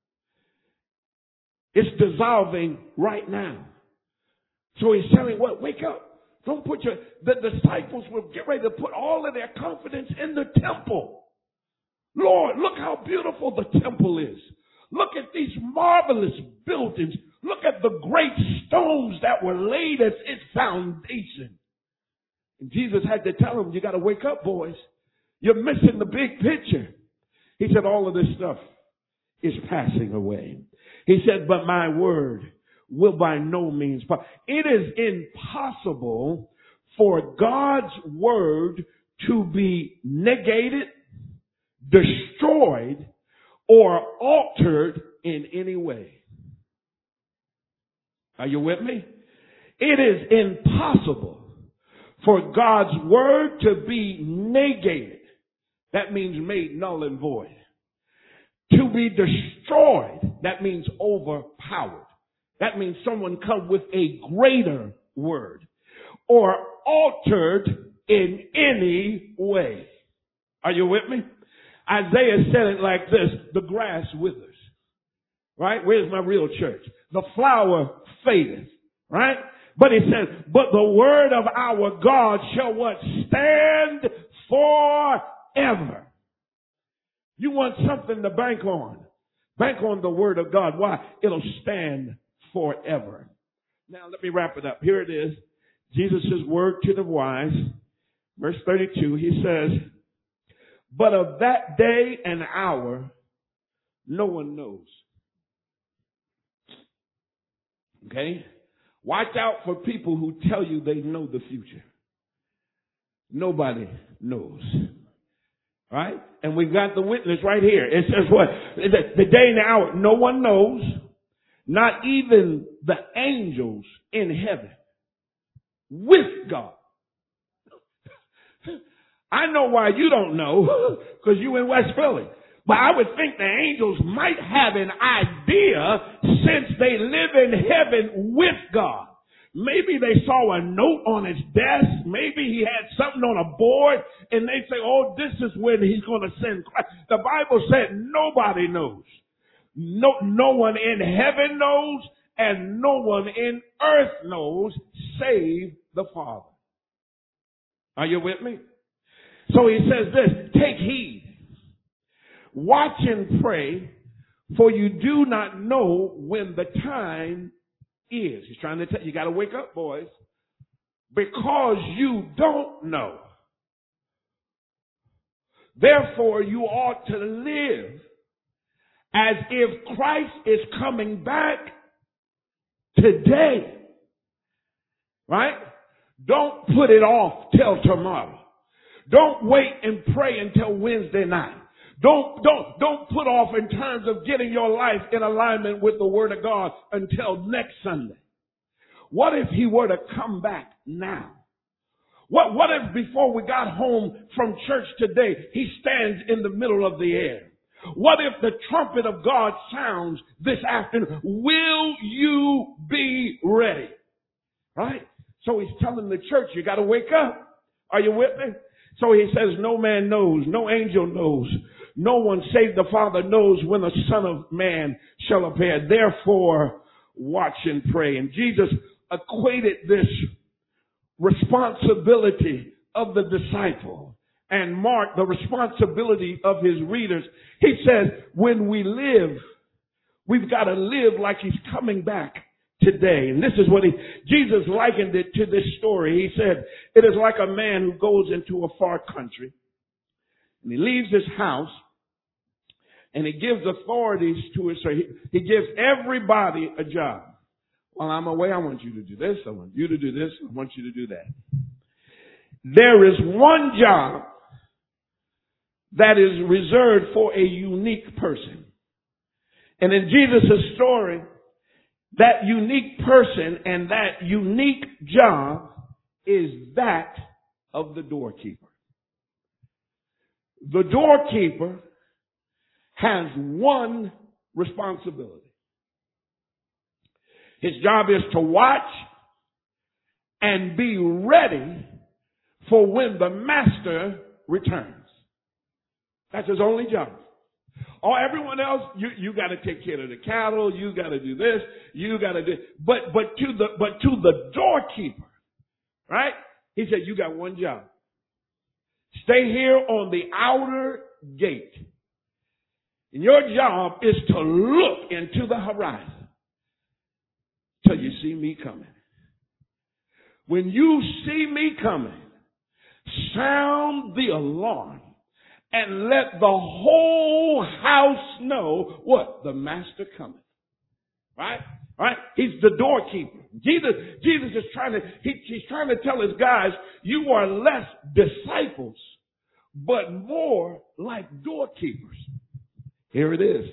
It's dissolving right now. So he's telling what? Wake up. Don't put your, the disciples will get ready to put all of their confidence in the temple. Lord, look how beautiful the temple is. Look at these marvelous buildings. Look at the great stones that were laid as its foundation. And Jesus had to tell them, you got to wake up, boys. You're missing the big picture. He said, all of this stuff is passing away. He said, but my word will by no means pass. It is impossible for God's word to be negated, destroyed, or altered in any way. Are you with me? It is impossible for God's word to be negated. That means made null and void. To be destroyed, that means overpowered. That means someone come with a greater word. Or altered in any way. Are you with me? Isaiah said it like this, the grass withers. Right? Where's my real church? The flower fadeth. Right? But he says, but the word of our God shall what? Stand forever. You want something to bank on. Bank on the word of God. Why? It'll stand forever. Now let me wrap it up. Here it is. Jesus' word to the wise. Verse thirty-two, he says, but of that day and hour, no one knows. Okay? Watch out for people who tell you they know the future. Nobody knows. Right? And we've got the witness right here. It says what? The, the day and the hour, no one knows. Not even the angels in heaven. With God. I know why you don't know, because you in West Philly. But I would think the angels might have an idea since they live in heaven with God. Maybe they saw a note on his desk. Maybe he had something on a board and they say, oh, this is when he's going to send Christ. The Bible said nobody knows. No, no one in heaven knows and no one in earth knows save the Father. Are you with me? So he says this, take heed, watch and pray, for you do not know when the time is. He's trying to tell you, you got to wake up, boys, because you don't know. Therefore, you ought to live as if Christ is coming back today. Right? Don't put it off till tomorrow. Don't wait and pray until Wednesday night. Don't, don't, don't put off in terms of getting your life in alignment with the Word of God until next Sunday. What if he were to come back now? What, what if before we got home from church today, he stands in the middle of the air? What if the trumpet of God sounds this afternoon? Will you be ready? Right? So he's telling the church, you got to wake up. Are you with me? So he says, no man knows, no angel knows, no one save the Father knows when the Son of Man shall appear. Therefore, watch and pray. And Jesus equated this responsibility of the disciple and Mark, the responsibility of his readers. He says, when we live, we've got to live like he's coming back today. And this is what he, Jesus likened it to this story. He said, it is like a man who goes into a far country and he leaves his house and he gives authorities to his, so he, he gives everybody a job. While I'm away, I want you to do this. I want you to do this. I want you to do that. There is one job that is reserved for a unique person. And in Jesus' story, that unique person and that unique job is that of the doorkeeper. The doorkeeper has one responsibility. His job is to watch and be ready for when the master returns. That's his only job. Or everyone else, you, you got to take care of the cattle, you got to do this, you got to do, but, but to the, but to the doorkeeper, right? He said, you got one job. Stay here on the outer gate. And your job is to look into the horizon till you see me coming. When you see me coming, sound the alarm and let the whole house know what? The master cometh. Right? Right? He's the doorkeeper. Jesus, Jesus is trying to, he, he's trying to tell his guys, you are less disciples, but more like doorkeepers. Here it is.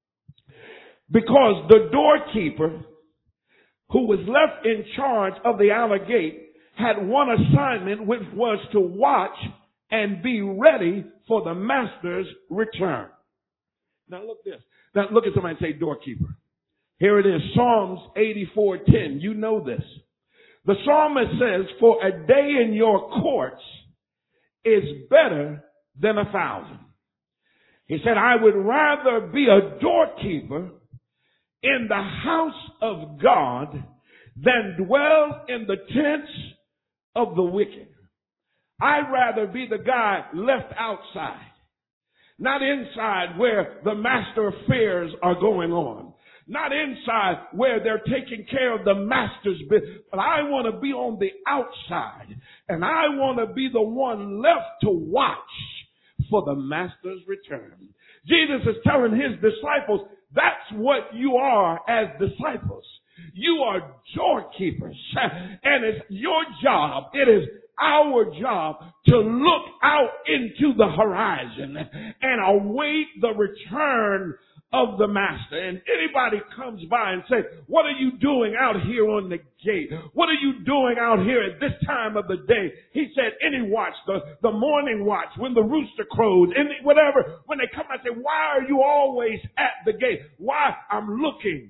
Because the doorkeeper who was left in charge of the outer gate had one assignment, which was to watch and be ready for the master's return. Now look this. Now look at somebody and say doorkeeper. Here it is, Psalms eighty-four ten. You know this. The psalmist says, for a day in your courts is better than a thousand. He said, I would rather be a doorkeeper in the house of God than dwell in the tents of the wicked. I'd rather be the guy left outside, not inside where the master affairs are going on, not inside where they're taking care of the master's business, but I want to be on the outside, and I want to be the one left to watch for the master's return. Jesus is telling his disciples, that's what you are as disciples. You are doorkeepers, and it's your job, it is our job to look out into the horizon and await the return of the master. And anybody comes by and says, what are you doing out here on the gate? What are you doing out here at this time of the day? He said, any watch, the, the morning watch, when the rooster crows, any, whatever, when they come and say, why are you always at the gate? Why? I'm looking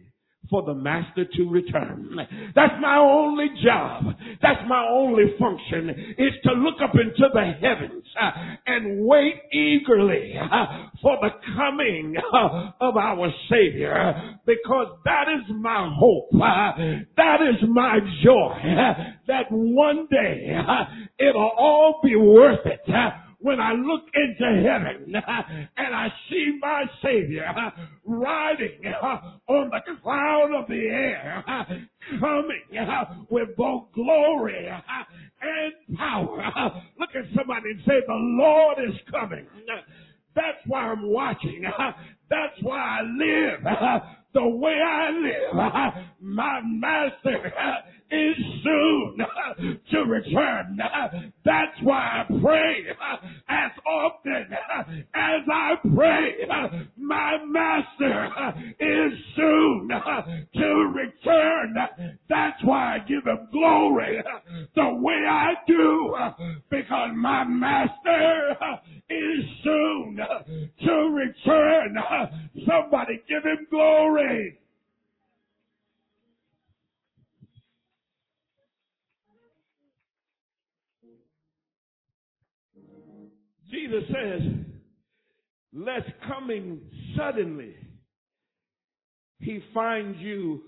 for the master to return. That's my only job. That's my only function, is to look up into the heavens uh, and wait eagerly uh, for the coming uh, of our Savior, because that is my hope. Uh, that is my joy, uh, that one day uh, it'll all be worth it. Uh, When I look into heaven and I see my Savior riding on the cloud of the air, coming with both glory and power. Look at somebody and say, the Lord is coming. That's why I'm watching. That's why I live the way I live. My master is soon to return. That's why I pray as often as I pray. My master is soon to return. That's why I give him glory the way I do, because my master is soon to return. Somebody give him glory. Jesus says, lest coming suddenly he finds you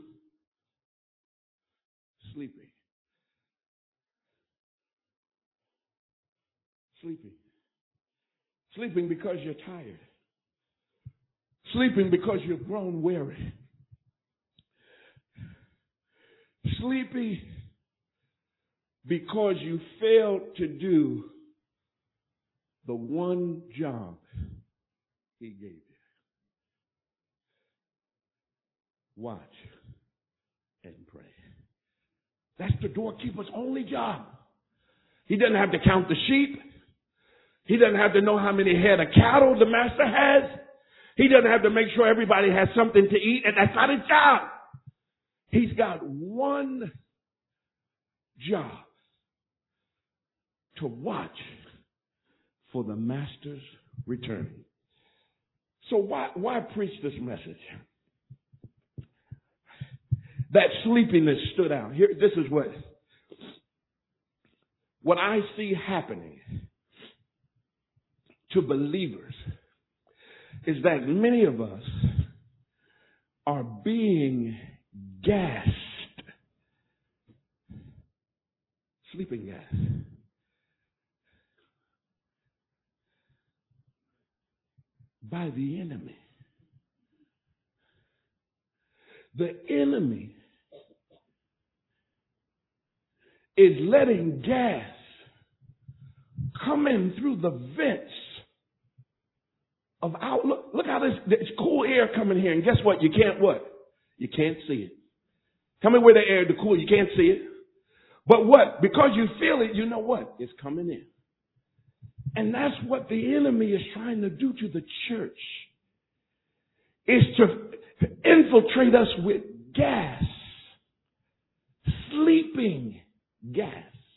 sleeping. Sleeping. Sleeping because you're tired. Sleeping because you've grown weary. Sleepy because you failed to do the one job he gave you. Watch and pray. That's the doorkeeper's only job. He doesn't have to count the sheep. He doesn't have to know how many head of cattle the master has. He doesn't have to make sure everybody has something to eat, and that's not his job. He's got one job: to watch for the master's return. So why, why preach this message? That sleepiness stood out. Here, this is what, what I see happening to believers is that many of us are being gassed, sleeping gas, by the enemy. The enemy is letting gas come in through the vents of our, look, look how this, this cool air coming here, and guess what? You can't what? You can't see it. Come in where the air, the cool, you can't see it. But what? Because you feel it, you know what? It's coming in. And that's what the enemy is trying to do to the church, is to infiltrate us with gas, sleeping gas.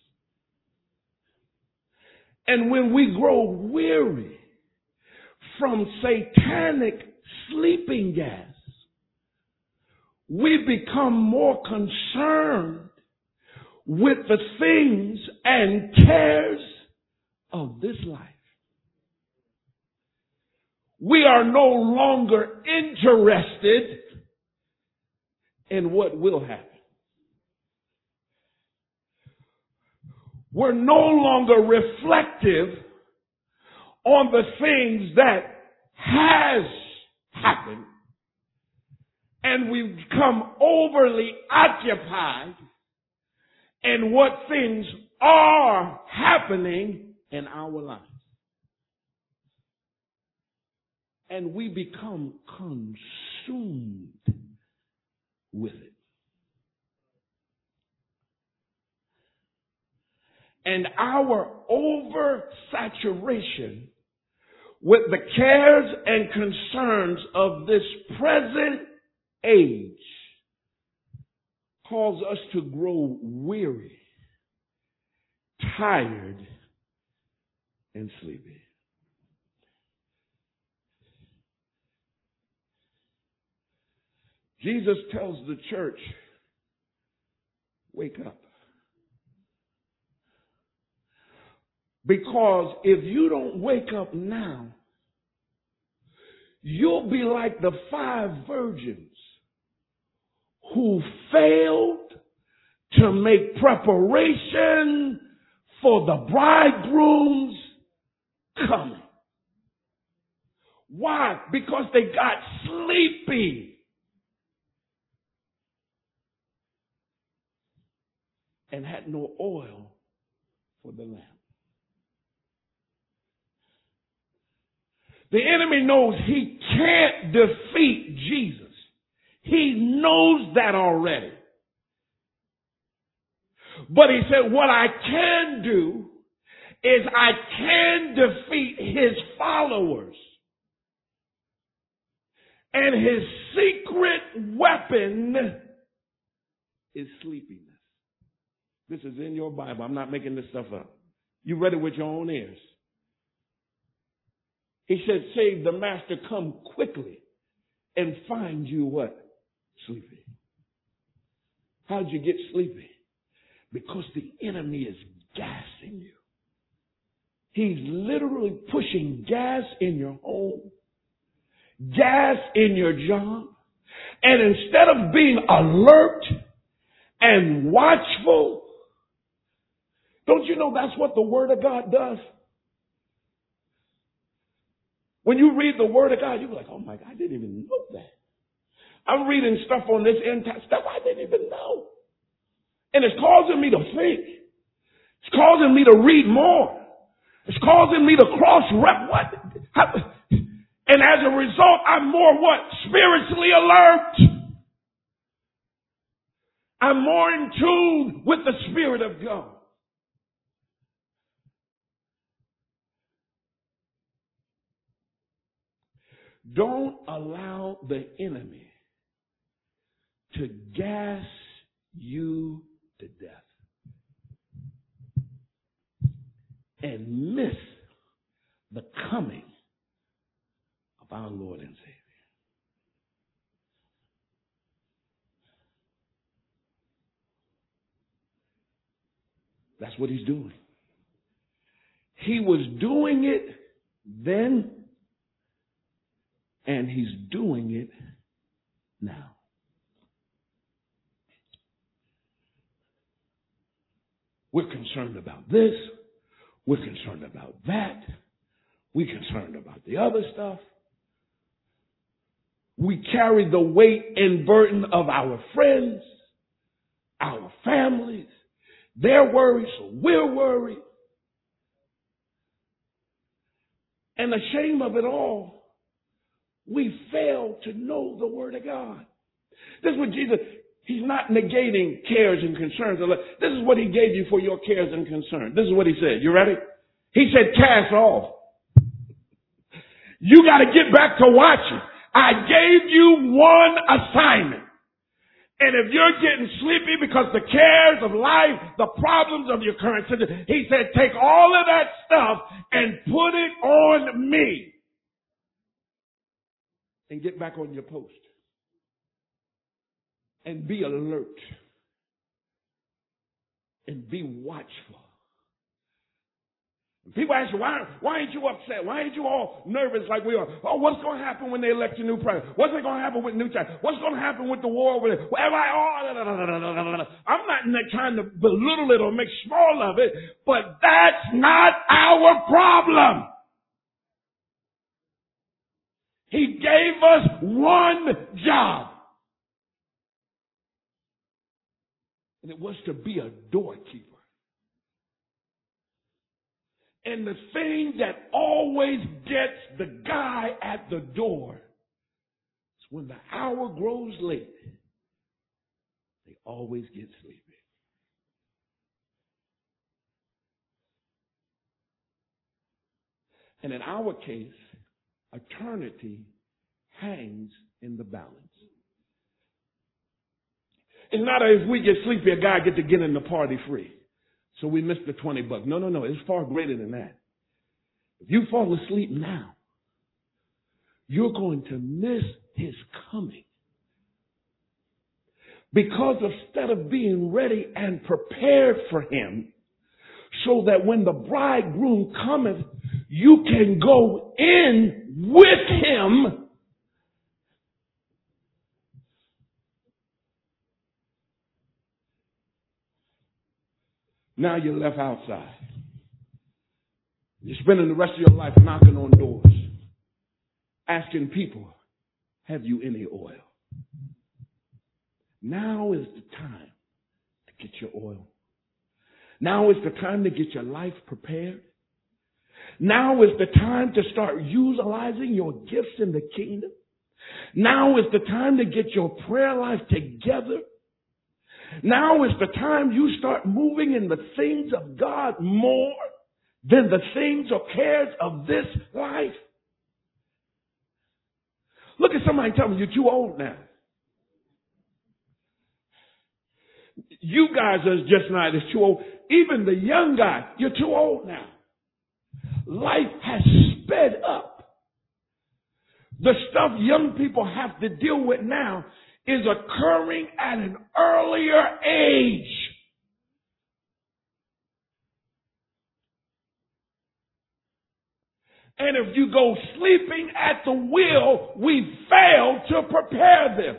And when we grow weary from satanic sleeping gas, we become more concerned with the things and cares of this life. We are no longer interested in what will happen. We're no longer reflective on the things that has happened, and we've become overly occupied in what things are happening in our lives. And we become consumed with it. And our oversaturation with the cares and concerns of this present age cause us to grow weary, tired, and sleepy. Jesus tells the church, wake up. Because if you don't wake up now, you'll be like the five virgins who failed to make preparation for the bridegroom's coming. Why? Because they got sleepy. And had no oil for the lamp. The enemy knows he can't defeat Jesus. He knows that already. But he said, what I can do is I can defeat his followers. And his secret weapon is sleepiness. This is in your Bible. I'm not making this stuff up. You read it with your own ears. He said, save the master come quickly and find you what? Sleepy. How'd you get sleepy? Because the enemy is gassing you. He's literally pushing gas in your home, gas in your job. And instead of being alert and watchful, don't you know that's what the Word of God does? When you read the Word of God, you're like, oh my God, I didn't even know that. I'm reading stuff on this end time stuff I didn't even know. And it's causing me to think. It's causing me to read more. It's causing me to cross-rep what? How, and as a result, I'm more what? Spiritually alert. I'm more in tune with the Spirit of God. Don't allow the enemy to gas you to death and miss the coming of our Lord and Savior. That's what he's doing. He was doing it then, and he's doing it now. We're concerned about this. We're concerned about that. We're concerned about the other stuff. We carry the weight and burden of our friends, our families. They're worried, so we're worried. And the shame of it all, we fail to know the Word of God. This is what Jesus, he's not negating cares and concerns. This is what he gave you for your cares and concerns. This is what he said. You ready? He said, cast off. You got to get back to watching. I gave you one assignment. And if you're getting sleepy because the cares of life, the problems of your current situation, he said, take all of that stuff and put it on me. And get back on your post. And be alert. And be watchful. People ask you, why, why ain't you upset? Why ain't you all nervous like we are? Oh, what's going to happen when they elect a new president? What's going to happen with new child? What's going to happen with the war? With it? Well, I, oh, I'm not trying to belittle it or make small of it, but that's not our problem. He gave us one job. And it was to be a doorkeeper. And the thing that always gets the guy at the door is when the hour grows late, they always get sleepy. And in our case, eternity hangs in the balance. It's not as if we get sleepy, a guy get to get in the party free. So we missed the twenty bucks. No, no, no. It's far greater than that. If you fall asleep now, you're going to miss his coming Because instead of being ready and prepared for him, so that when the bridegroom cometh, you can go in with him. Now you're left outside. You're spending the rest of your life knocking on doors, asking people, have you any oil? Now is the time to get your oil. Now is the time to get your life prepared. Now is the time to start utilizing your gifts in the kingdom. Now is the time to get your prayer life together. Now is the time you start moving in the things of God more than the things or cares of this life. Look at somebody and tell me you're too old now. You guys are just not as too old. Even the young guy, you're too old now. Life has sped up. The stuff young people have to deal with now is occurring at an earlier age. And if you go sleeping at the wheel, we fail to prepare them.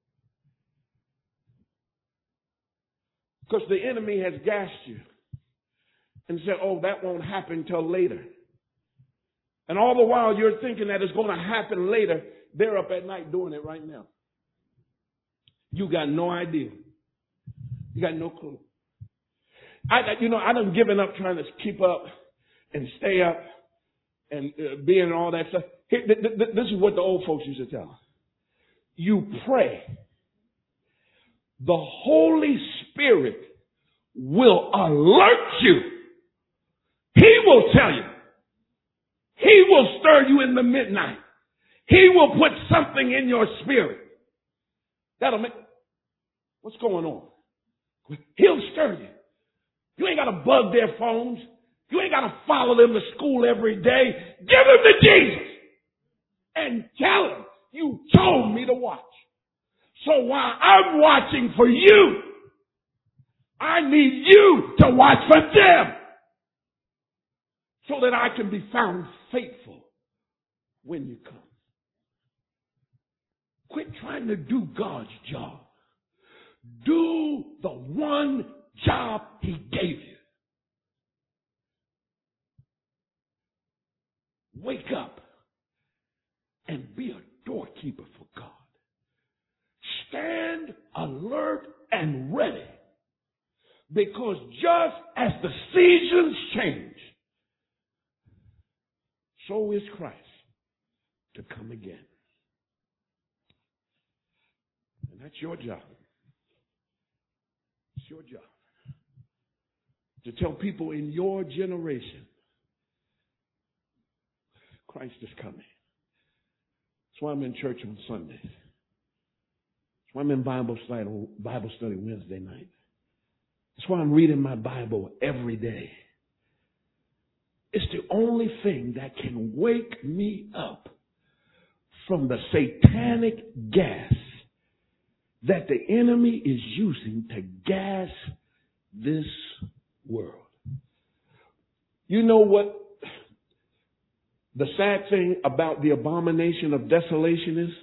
Because the enemy has gassed you and said, oh, that won't happen till later. And all the while you're thinking that it's going to happen later, they're up at night doing it right now. You got no idea. You got no clue. I, you know, I done given up trying to keep up and stay up and uh, being all that stuff. Here, th- th- this is what the old folks used to tell us. You pray. The Holy Spirit will alert you. He will tell you. He will stir you in the midnight. He will put something in your spirit. That'll make, what's going on? He'll stir you. You ain't got to bug their phones. You ain't got to follow them to school every day. Give them to Jesus and tell him you told me to watch. So while I'm watching for you, I need you to watch for them so that I can be found faithful when you come. Quit trying to do God's job. Do the one job he gave you. Wake up and be a doorkeeper for God. Stand alert and ready. Because just as the seasons change, so is Christ to come again. And that's your job. It's your job to tell people in your generation, Christ is coming. That's why I'm in church on Sundays. That's why I'm in Bible study, Bible study Wednesday night. That's why I'm reading my Bible every day. It's the only thing that can wake me up from the satanic gas that the enemy is using to gas this world. You know what the sad thing about the abomination of desolation is?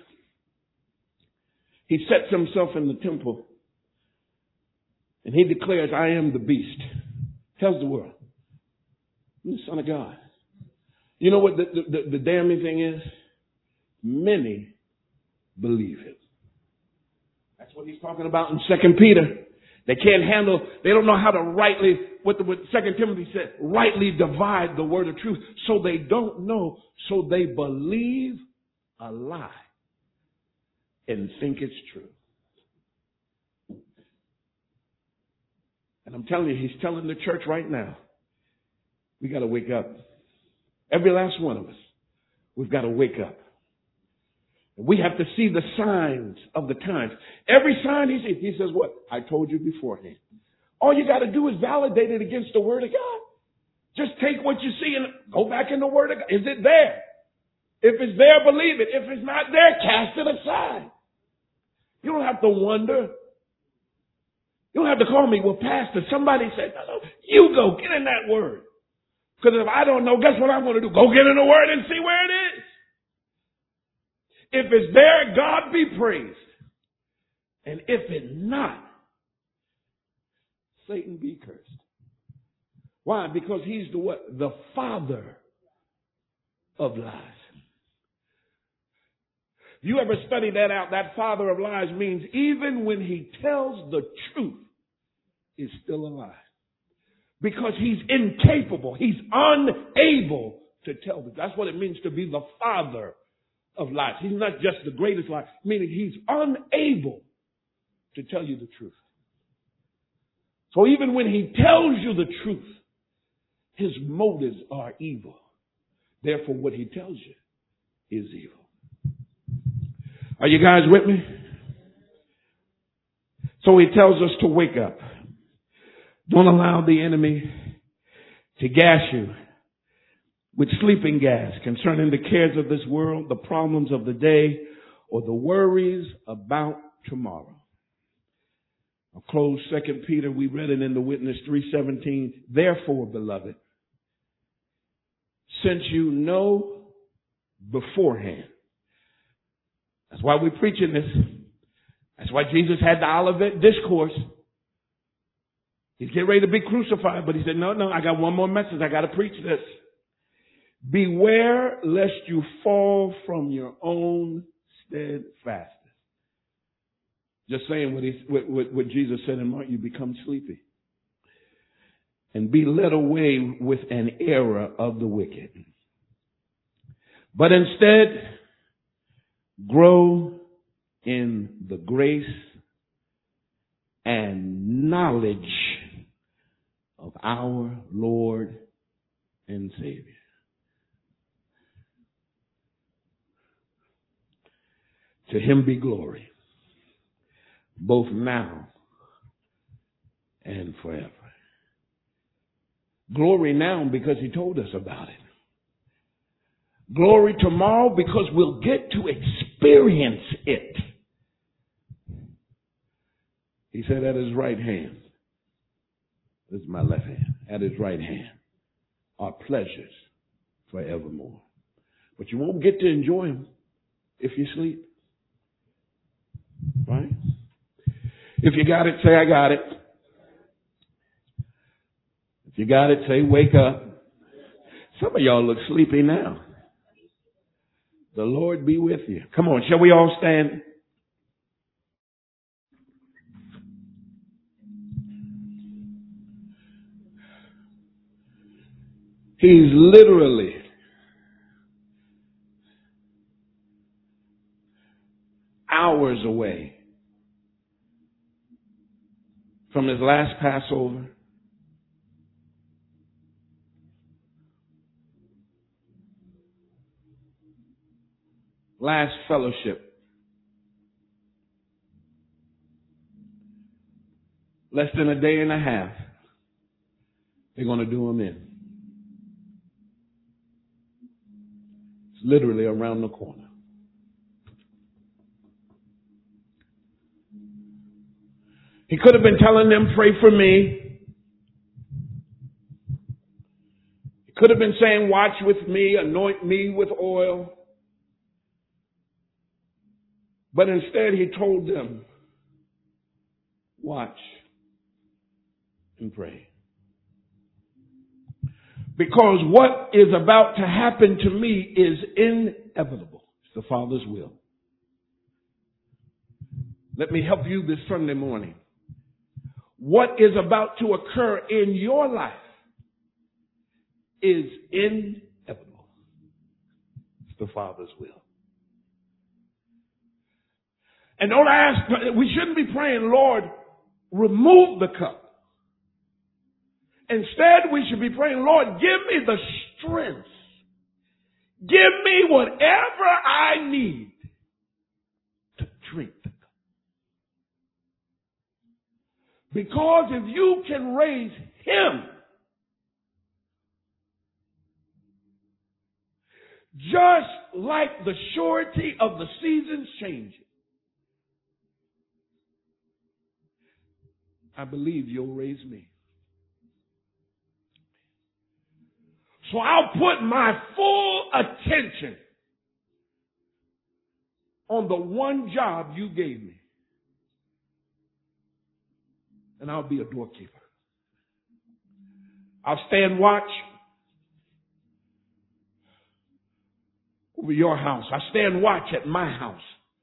He sets himself in the temple and he declares, I am the beast. Tells the world, I'm the Son of God. You know what the, the, the damning thing is? Many believe it. That's what he's talking about in Second Peter. They can't handle, they don't know how to rightly, what the what Second Timothy said, rightly divide the word of truth. So they don't know, so they believe a lie and think it's true. And I'm telling you, he's telling the church right now, we got to wake up. Every last one of us, we've got to wake up. We have to see the signs of the times. Every sign he sees, he says what? I told you beforehand. All you got to do is validate it against the Word of God. Just take what you see and go back in the Word of God. Is it there? If it's there, believe it. If it's not there, cast it aside. You don't have to wonder. You don't have to call me, well, Pastor, somebody said, no, no, you go, get in that word. Because if I don't know, guess what I'm going to do? Go get in the word and see where it is. If it's there, God be praised. And if it's not, Satan be cursed. Why? Because he's the what? The father of lies. You ever study that out? That father of lies means even when he tells the truth, it's still a lie. Because he's incapable. He's unable to tell the truth. That's what it means to be the father of lies. He's not just the greatest liar, meaning he's unable to tell you the truth. So even when he tells you the truth, his motives are evil. Therefore, what he tells you is evil. Are you guys with me? So he tells us to wake up. Don't allow the enemy to gas you with sleeping gas concerning the cares of this world, the problems of the day, or the worries about tomorrow. I'll close Second Peter. We read it in the Witness three seventeen. Therefore, beloved, since you know beforehand. That's why we're preaching this. That's why Jesus had the Olivet Discourse. He's getting ready to be crucified, but he said, no, no, I got one more message. I got to preach this. Beware lest you fall from your own steadfastness. Just saying what, he, what, what, what Jesus said in Mark, you become sleepy. And be led away with an error of the wicked. But instead, grow in the grace and knowledge of our Lord and Savior. To him be glory, both now and forever. Glory now because he told us about it. Glory tomorrow because we'll get to experience it. He said at his right hand, this is my left hand, at his right hand are pleasures forevermore. But you won't get to enjoy them if you sleep. Right? If you got it, say, I got it. If you got it, say, wake up. Some of y'all look sleepy now. The Lord be with you. Come on, shall we all stand? He's literally hours away from his last Passover. Last fellowship. Less than a day and a half. They're going to do him in. It's literally around the corner. He could have been telling them, pray for me. He could have been saying, watch with me, anoint me with oil. But instead he told them, watch and pray. Because what is about to happen to me is inevitable. It's the Father's will. Let me help you this Sunday morning. What is about to occur in your life is inevitable. It's the Father's will. And don't ask, we shouldn't be praying, Lord, remove the cup. Instead, we should be praying, Lord, give me the strength. Give me whatever I need to drink the cup. Because if you can raise him, just like the surety of the seasons changing, I believe you'll raise me. So I'll put my full attention on the one job you gave me. And I'll be a doorkeeper. I'll stand watch over your house. I stand watch at my house.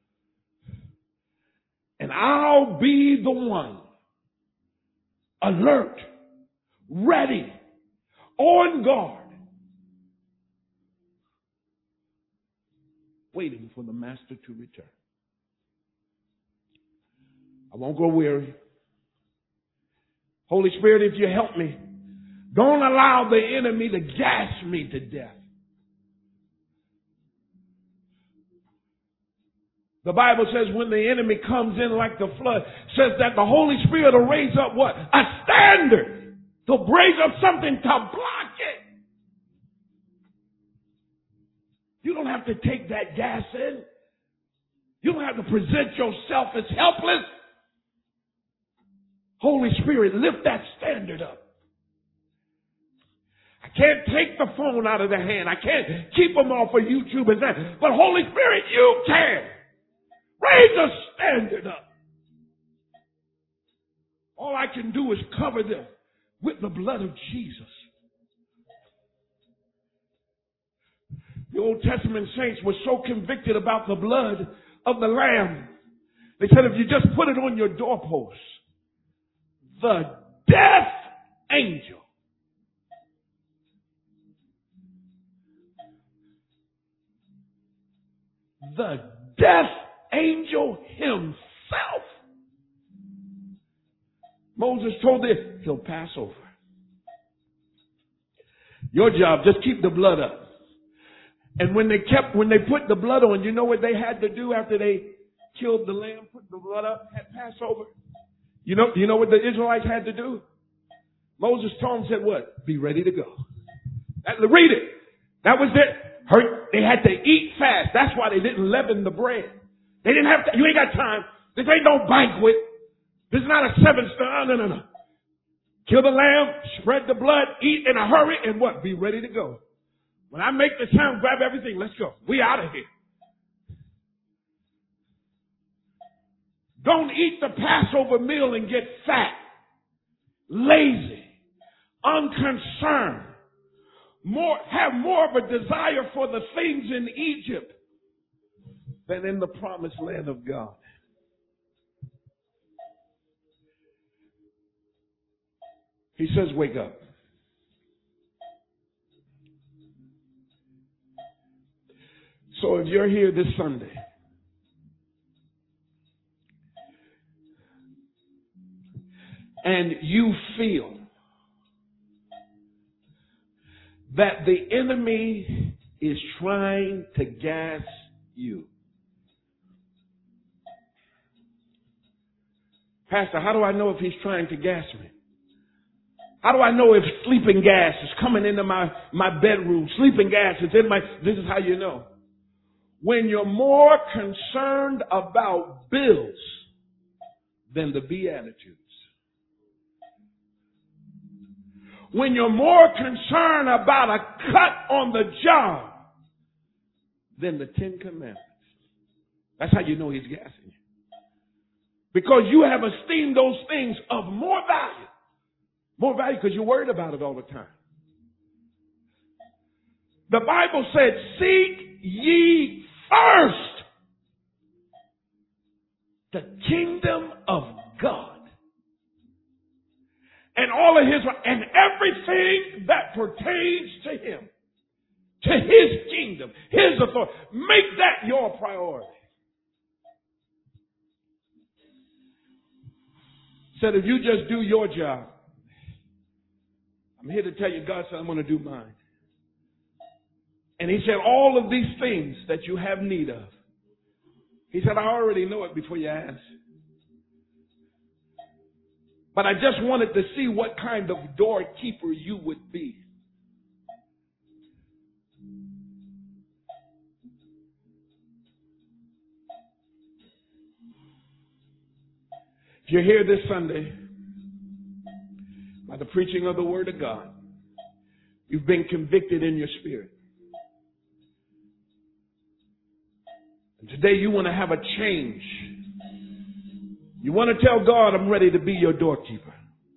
And I'll be the one alert, ready, on guard, waiting for the master to return. I won't go weary. Holy Spirit, if you help me, don't allow the enemy to gas me to death. The Bible says when the enemy comes in like the flood, says that the Holy Spirit will raise up what? A standard. To raise up something to block it. You don't have to take that gas in. You don't have to present yourself as helpless. Holy Spirit, lift that standard up. I can't take the phone out of their hand. I can't keep them off of YouTube and that. But Holy Spirit, you can. Raise a standard up. All I can do is cover them with the blood of Jesus. The Old Testament saints were so convicted about the blood of the Lamb. They said if you just put it on your doorpost, the death angel the death angel himself. Moses told them, he'll pass over. Your job, just keep the blood up. And when they kept, when they put the blood on, you know what they had to do after they killed the lamb, put the blood up, had Passover? You know, you know what the Israelites had to do? Moses told them, said what? Be ready to go. That, read it. That was it. Hurt. They had to eat fast. That's why they didn't leaven the bread. They didn't have to. You ain't got time. This ain't no banquet. This is not a seven star. No, no, no. Kill the lamb, spread the blood, eat in a hurry, and what? Be ready to go. When I make the sound, grab everything. Let's go. We out of here. Don't eat the Passover meal and get fat, lazy, unconcerned. More, have more of a desire for the things in Egypt than in the promised land of God. He says, wake up. So if you're here this Sunday, and you feel that the enemy is trying to gas you. Pastor, how do I know if he's trying to gas me? How do I know if sleeping gas is coming into my, my bedroom? Sleeping gas is in my... This is how you know. When you're more concerned about bills than the Beatitudes. When you're more concerned about a cut on the job than the Ten Commandments. That's how you know he's gassing you. Because you have esteemed those things of more value. More value because you're worried about it all the time. The Bible said, seek ye first the kingdom of God. And all of his, and everything that pertains to him, to his kingdom, his authority. Make that your priority. Said if you just do your job, I'm here to tell you, God said, I'm going to do mine. And he said, all of these things that you have need of. He said, I already know it before you ask. But I just wanted to see what kind of doorkeeper you would be. If you're here this Sunday by the preaching of the Word of God. You've been convicted in your spirit. And today you want to have a change. You want to tell God, I'm ready to be your doorkeeper.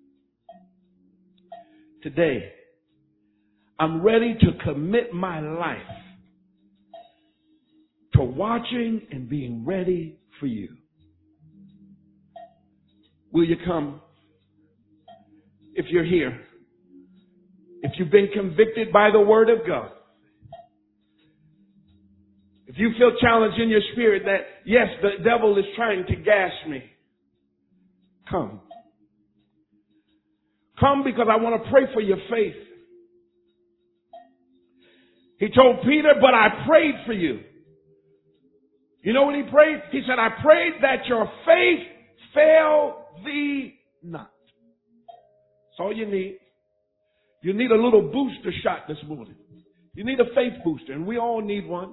Today, I'm ready to commit my life to watching and being ready for you. Will you come? If you're here, if you've been convicted by the Word of God, if you feel challenged in your spirit that, yes, the devil is trying to gas me, come. Come because I want to pray for your faith. He told Peter, but I prayed for you. You know what he prayed? He said, I prayed that your faith fail thee not. That's all you need. You need a little booster shot this morning. You need a faith booster, and we all need one.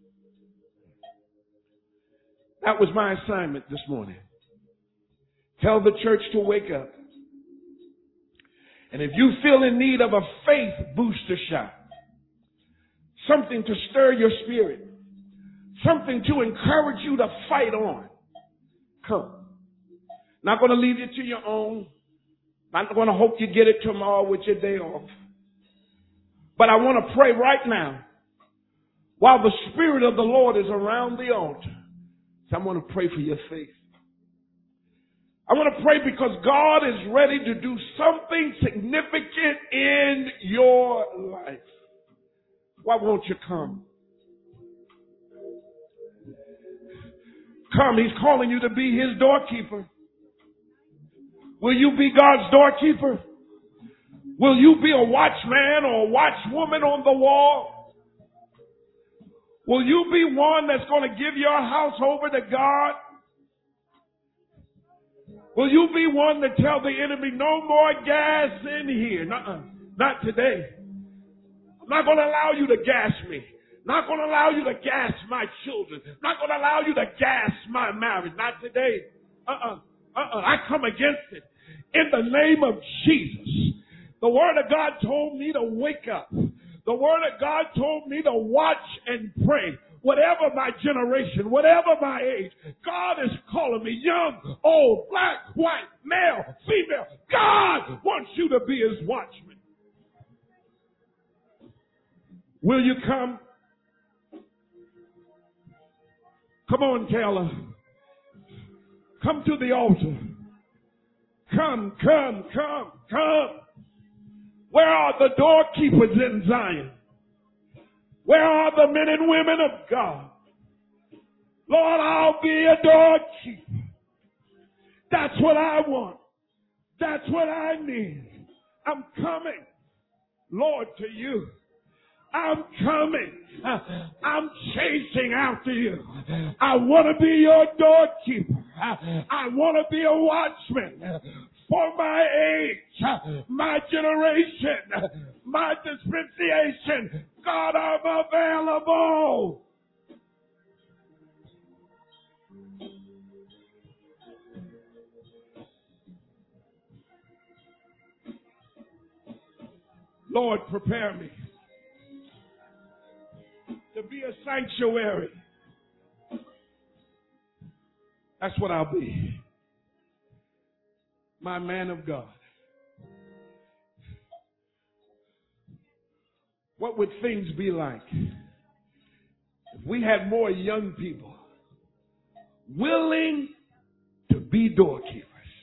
That was my assignment this morning. Tell the church to wake up. And if you feel in need of a faith booster shot, something to stir your spirit, something to encourage you to fight on, come. Not going to leave you to your own. Not going to hope you get it tomorrow with your day off. But I want to pray right now while the Spirit of the Lord is around the altar. So I want to pray for your faith. I want to pray because God is ready to do something significant in your life. Why won't you come? Come, He's calling you to be His doorkeeper. Will you be God's doorkeeper? Will you be a watchman or a watchwoman on the wall? Will you be one that's going to give your house over to God? Will you be one to tell the enemy, no more gas in here? Nuh-uh. Not today. I'm not going to allow you to gas me. Not going to allow you to gas my children. Not going to allow you to gas my marriage. Not today. Uh-uh. Uh-uh. I come against it. In the name of Jesus. The Word of God told me to wake up. The Word of God told me to watch and pray. Whatever my generation, whatever my age, God is calling me young, old, black, white, male, female. God wants you to be His watchman. Will you come? Come on, Taylor. Come to the altar. Come, come, come, come. Where are the doorkeepers in Zion? Where are the men and women of God? Lord, I'll be a doorkeeper. That's what I want. That's what I need. I'm coming, Lord, to you. I'm coming. I'm chasing after you. I want to be your doorkeeper. I want to be a watchman for my age, my generation, my dispensation. God, I'm available. Lord, prepare me to be a sanctuary. That's what I'll be. My man of God. What would things be like if we had more young people willing to be doorkeepers?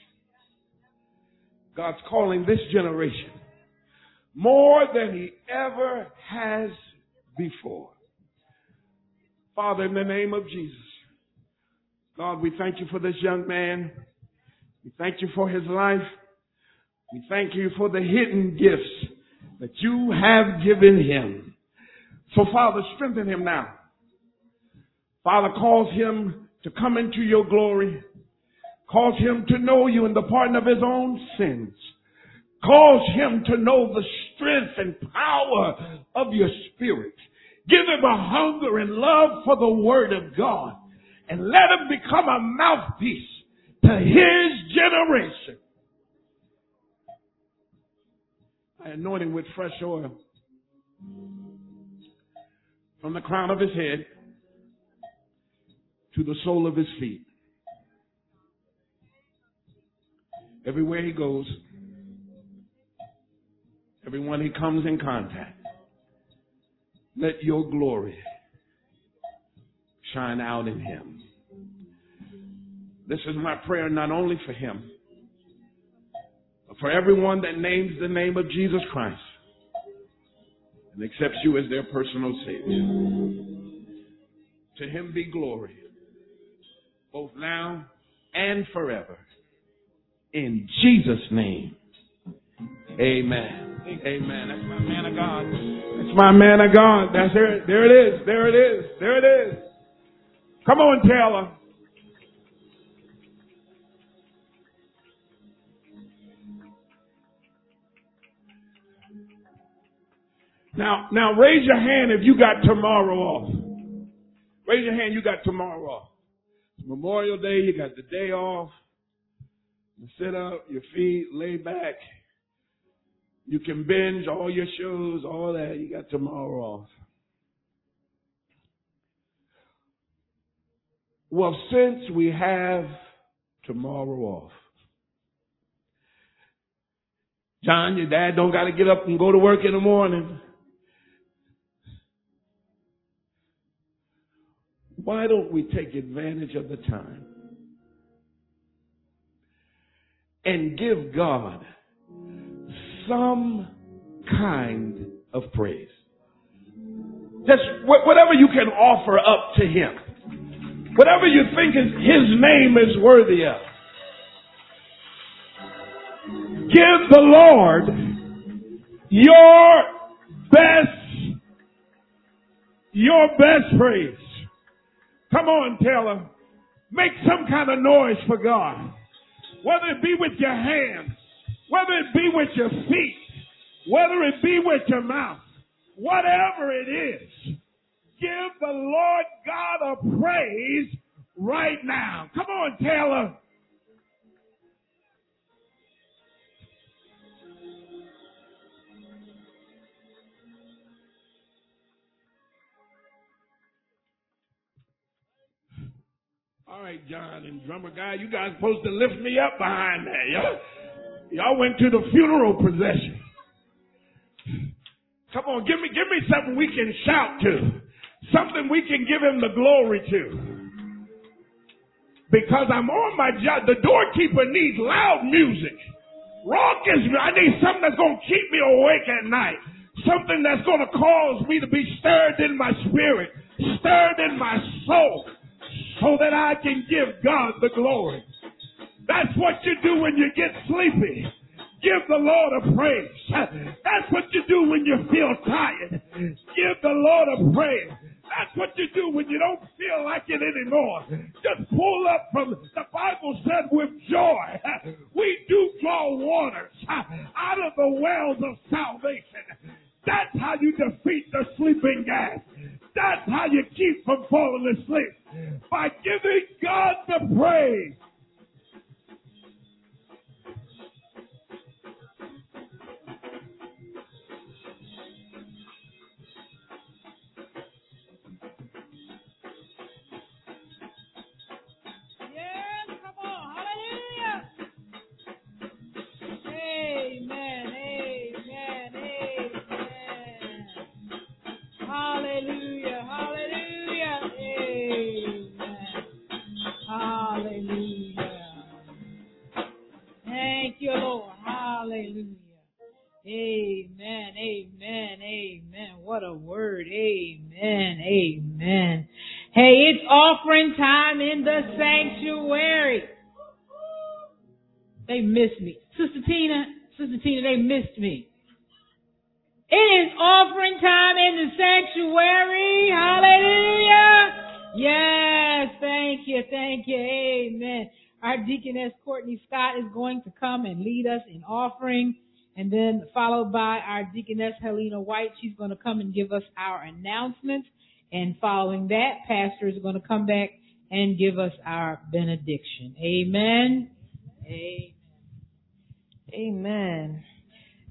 God's calling this generation more than He ever has before. Father, in the name of Jesus, God, we thank you for this young man. We thank you for his life. We thank you for the hidden gifts that you have given him. So, Father, strengthen him now. Father, cause him to come into your glory. Cause him to know you in the pardon of his own sins. Cause him to know the strength and power of your Spirit. Give him a hunger and love for the Word of God. And let him become a mouthpiece to his generation. I anoint him with fresh oil from the crown of his head to the sole of his feet. Everywhere he goes, everyone he comes in contact, let your glory shine out in him. This is my prayer not only for him, but for everyone that names the name of Jesus Christ and accepts you as their personal Savior. To him be glory, both now and forever. In Jesus' name, amen. Amen. That's my man of God. That's my man of God. That's there. There it is. There it is. There it is. Come on, Taylor. Now, now raise your hand if you got tomorrow off. Raise your hand, you got tomorrow off. It's Memorial Day, you got the day off. You sit up, your feet, lay back. You can binge all your shows, all that. You got tomorrow off. Well, since we have tomorrow off, John, your dad don't got to get up and go to work in the morning. Why don't we take advantage of the time and give God some kind of praise? Just whatever you can offer up to him. Whatever you think is his name is worthy of. Give the Lord your best, your best praise. Come on, Taylor. Make some kind of noise for God. Whether it be with your hands, whether it be with your feet, whether it be with your mouth, whatever it is, give the Lord God a praise right now. Come on, Taylor. All right, John and drummer guy, you guys supposed to lift me up behind there. Y'all, y'all went to the funeral procession. Come on, give me, give me something we can shout to. Something we can give him the glory to. Because I'm on my job. The doorkeeper needs loud music. Raucous. I need something that's going to keep me awake at night. Something that's going to cause me to be stirred in my spirit. Stirred in my soul. So that I can give God the glory. That's what you do when you get sleepy. Give the Lord a praise. That's what you do when you feel tired. Give the Lord a praise. That's what you do when you don't feel like it anymore. Just pull up from, the Bible said, with joy. We do draw waters out of the wells of salvation. That's how you defeat the sleeping gas. That's how you keep from falling asleep. By giving God the praise. Yes, come on. Hallelujah. Amen. Amen. Amen. Hallelujah. Hallelujah. Amen. Hallelujah. Thank you, Lord. Hallelujah. Amen. Amen. Amen. What a word. Amen. Amen. Hey, it's offering time in the sanctuary. They missed me. Sister Tina, Sister Tina, they missed me. It is offering time in the sanctuary. Hallelujah. Yes, thank you, thank you. Amen. Our deaconess Courtney Scott is going to come and lead us in offering, and then followed by our deaconess Helena White. She's going to come and give us our announcements, and following that, pastor is going to come back and give us our benediction. Amen. Amen. Amen.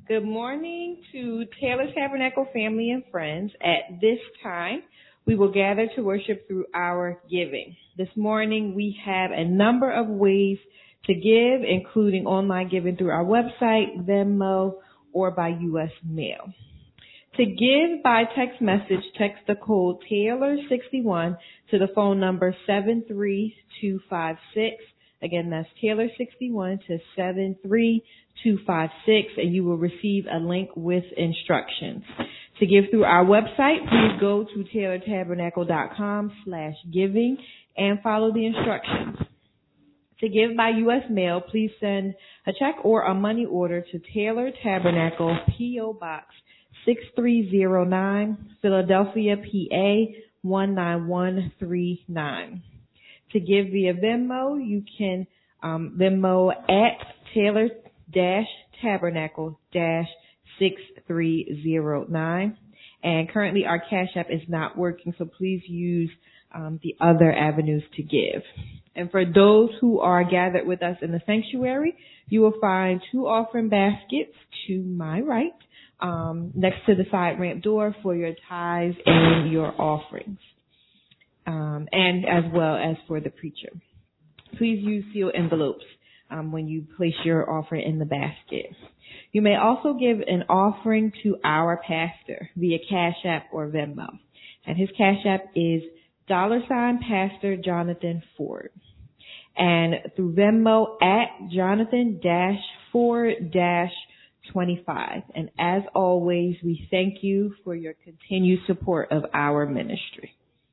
Good morning to Taylor Tabernacle family and friends. At this time, we will gather to worship through our giving. This morning, we have a number of ways to give, including online giving through our website, Venmo, or by U S mail. To give by text message, text the code Taylor sixty-one to the phone number seven three two five six. Again, that's Taylor sixty-one to seven three two five six, and you will receive a link with instructions. To give through our website, please go to taylortabernacle.com slash giving and follow the instructions. To give by U S mail, please send a check or a money order to Taylor Tabernacle, P O. Box six three zero nine, Philadelphia, P A one nine one three nine. To give via Venmo, you can um, Venmo at Taylor Tabernacle six three zero nine. And currently our Cash App is not working, so please use um, the other avenues to give. And for those who are gathered with us in the sanctuary, you will find two offering baskets to my right, um, next to the side ramp door for your tithes and your offerings, um, and as well as for the preacher. Please use sealed envelopes um, when you place your offering in the basket. You may also give an offering to our pastor via Cash App or Venmo. And his Cash App is dollar sign Pastor Jonathan Ford. And through Venmo at Jonathan Ford twenty-five. And as always, we thank you for your continued support of our ministry.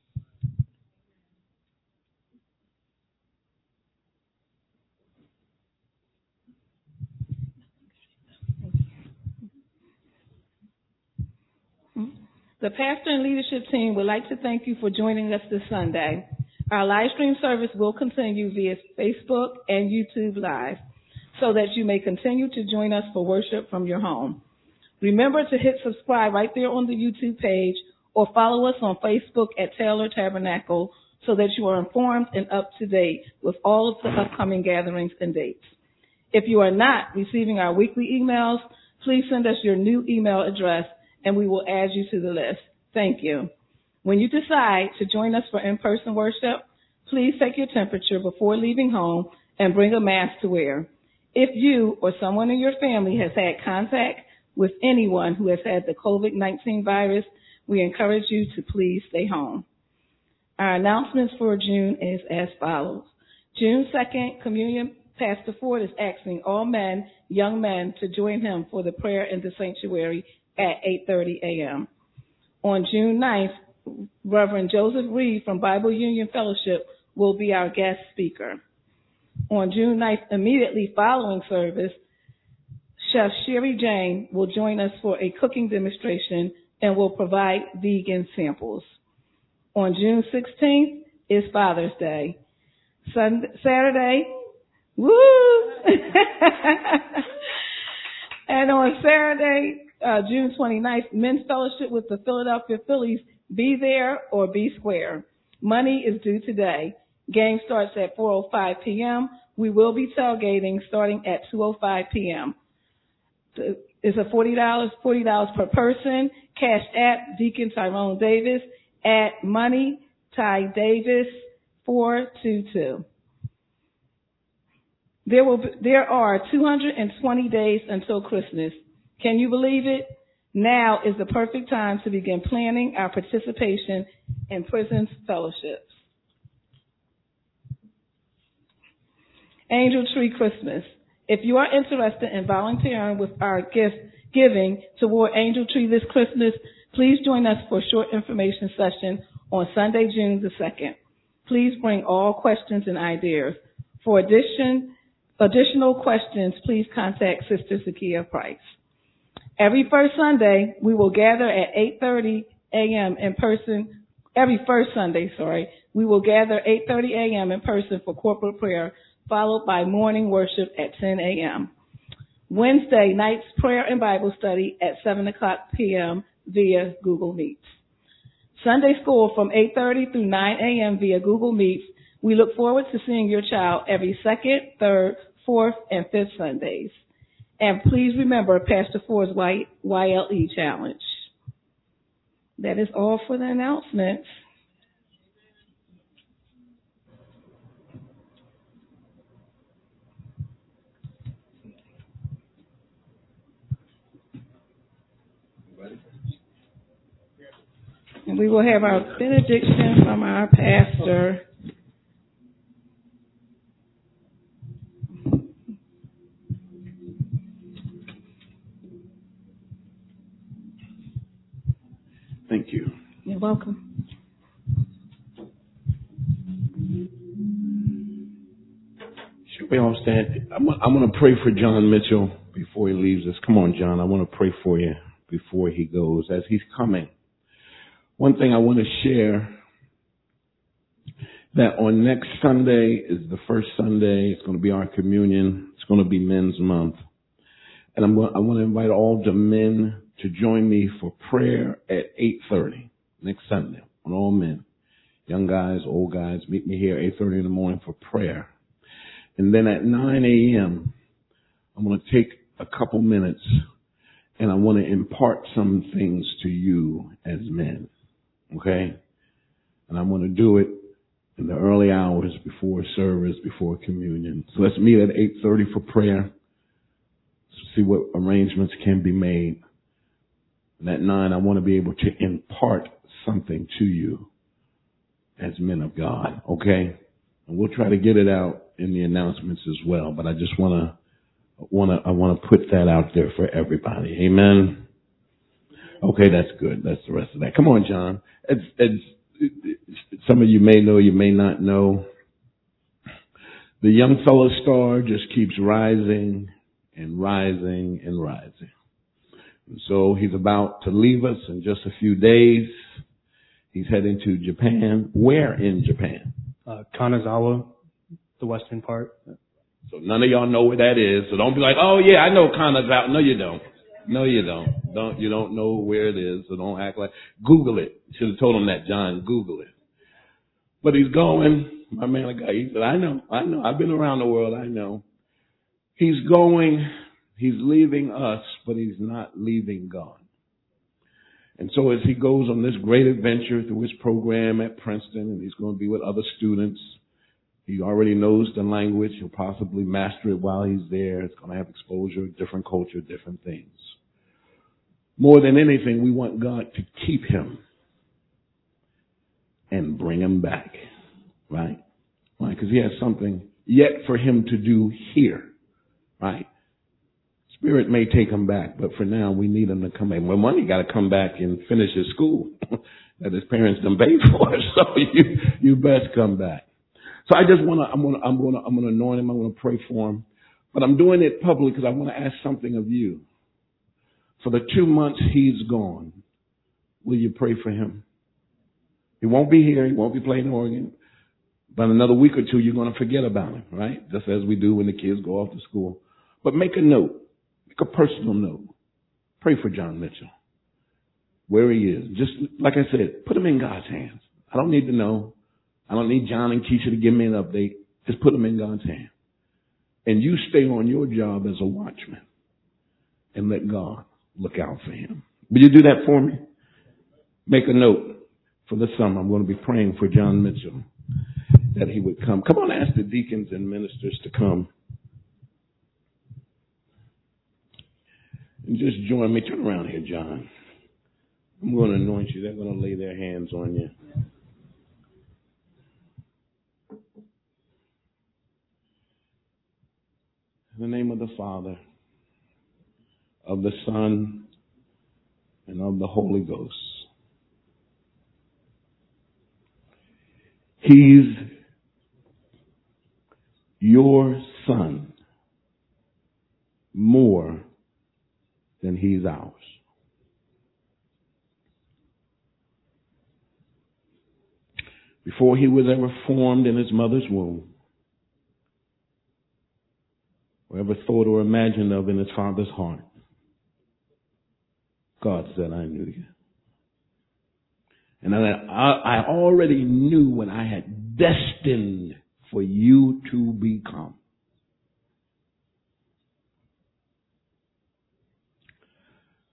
The pastor and leadership team would like to thank you for joining us this Sunday. Our live stream service will continue via Facebook and YouTube Live so that you may continue to join us for worship from your home. Remember to hit subscribe right there on the YouTube page or follow us on Facebook at Taylor Tabernacle so that you are informed and up to date with all of the upcoming gatherings and dates. If you are not receiving our weekly emails, please send us your new email address and we will add you to the list. Thank you. When you decide to join us for in-person worship, please take your temperature before leaving home and bring a mask to wear. If you or someone in your family has had contact with anyone who has had the COVID nineteen virus, we encourage you to please stay home. Our announcements for June is as follows. June second, Communion Pastor Ford is asking all men, young men, to join him for the prayer in the sanctuary at eight thirty a.m. On June ninth, Reverend Joseph Reed from Bible Union Fellowship will be our guest speaker. On June ninth, immediately following service, Chef Sherry Jane will join us for a cooking demonstration and will provide vegan samples. On June sixteenth is Father's Day. Sunday, Saturday, woo! And on Saturday, Uh, June twenty-ninth, Men's Fellowship with the Philadelphia Phillies. Be there or be square. Money is due today. Game starts at four oh five p.m. We will be tailgating starting at two oh five p.m. It's a forty dollars, forty dollars per person. Cash App, Deacon Tyrone Davis at Money Ty Davis four two two. There will be, there are two hundred twenty days until Christmas. Can you believe it? Now is the perfect time to begin planning our participation in Prisons Fellowships. Angel Tree Christmas. If you are interested in volunteering with our gift giving toward Angel Tree this Christmas, please join us for a short information session on Sunday, June the second. Please bring all questions and ideas. For addition, additional questions, please contact Sister Zakia Price. Every first Sunday, we will gather at eight thirty a.m. in person. Every first Sunday, sorry, we will gather eight thirty a.m. in person for corporate prayer, followed by morning worship at ten a.m. Wednesday night's prayer and Bible study at seven o'clock p.m. via Google Meets. Sunday school from eight thirty through nine a.m. via Google Meets. We look forward to seeing your child every second, third, fourth, and fifth Sundays. And please remember Pastor Ford's Y L E challenge. That is all for the announcements. And we will have our benediction from our pastor. Thank you. You're welcome. Should we all stand? I'm, I'm going to pray for John Mitchell before he leaves us. Come on, John. I want to pray for you before he goes. As he's coming, one thing I want to share, that on next Sunday is the first Sunday. It's going to be our communion. It's going to be Men's Month. And I'm going, I want to invite all the men to join me for prayer at eight thirty next Sunday on all men. Young guys, old guys, meet me here at eight thirty in the morning for prayer. And then at nine a.m., I'm going to take a couple minutes and I want to impart some things to you as men. Okay? And I want to do it in the early hours before service, before communion. So let's meet at eight thirty for prayer. See what arrangements can be made. And at nine, I want to be able to impart something to you as men of God. Okay? And we'll try to get it out in the announcements as well. But I just want to, want to, I want to put that out there for everybody. Amen. Okay, that's good. That's the rest of that. Come on, John. It's, it's, some of you may know, you may not know. The young fellow star just keeps rising and rising and rising. And so he's about to leave us in just a few days. He's heading to Japan. Where in Japan? Uh, Kanazawa, the western part. So none of y'all know where that is. So don't be like, oh yeah, I know Kanazawa. No, you don't. No, you don't. Don't you don't know where it is. So don't act like. Google it. Should have told him that, John. Google it. But he's going. My man, of God, he said, I know, I know. I've been around the world. I know. He's going. He's leaving us, but he's not leaving God. And so as he goes on this great adventure through his program at Princeton, and he's going to be with other students, he already knows the language. He'll possibly master it while he's there. It's going to have exposure, different culture, different things. More than anything, we want God to keep him and bring him back, right? Right? Because he has something yet for him to do here, right? Spirit may take him back, but for now, we need him to come back. Well, money got to come back and finish his school that his parents done paid for. So you, you best come back. So I just want to, I'm going to, I'm going to, I'm going to anoint him. I'm going to pray for him, but I'm doing it publicly because I want to ask something of you. For the two months he's gone, will you pray for him? He won't be here. He won't be playing the organ. But another week or two, you're going to forget about him, right? Just as we do when the kids go off to school. But make a note. Make a personal note. Pray for John Mitchell. Where he is. Just like I said, put him in God's hands. I don't need to know. I don't need John and Keisha to give me an update. Just put him in God's hands. And you stay on your job as a watchman and let God look out for him. Will you do that for me? Make a note for the summer. I'm going to be praying for John Mitchell that he would come. Come on, ask the deacons and ministers to come. And just join me. Turn around here, John. I'm going to anoint you. They're going to lay their hands on you. In the name of the Father, of the Son, and of the Holy Ghost. He's your son more than he's ours. Before he was ever formed in his mother's womb, or ever thought or imagined of in his father's heart, God said, I knew you. And I, I already knew what I had destined for you to become.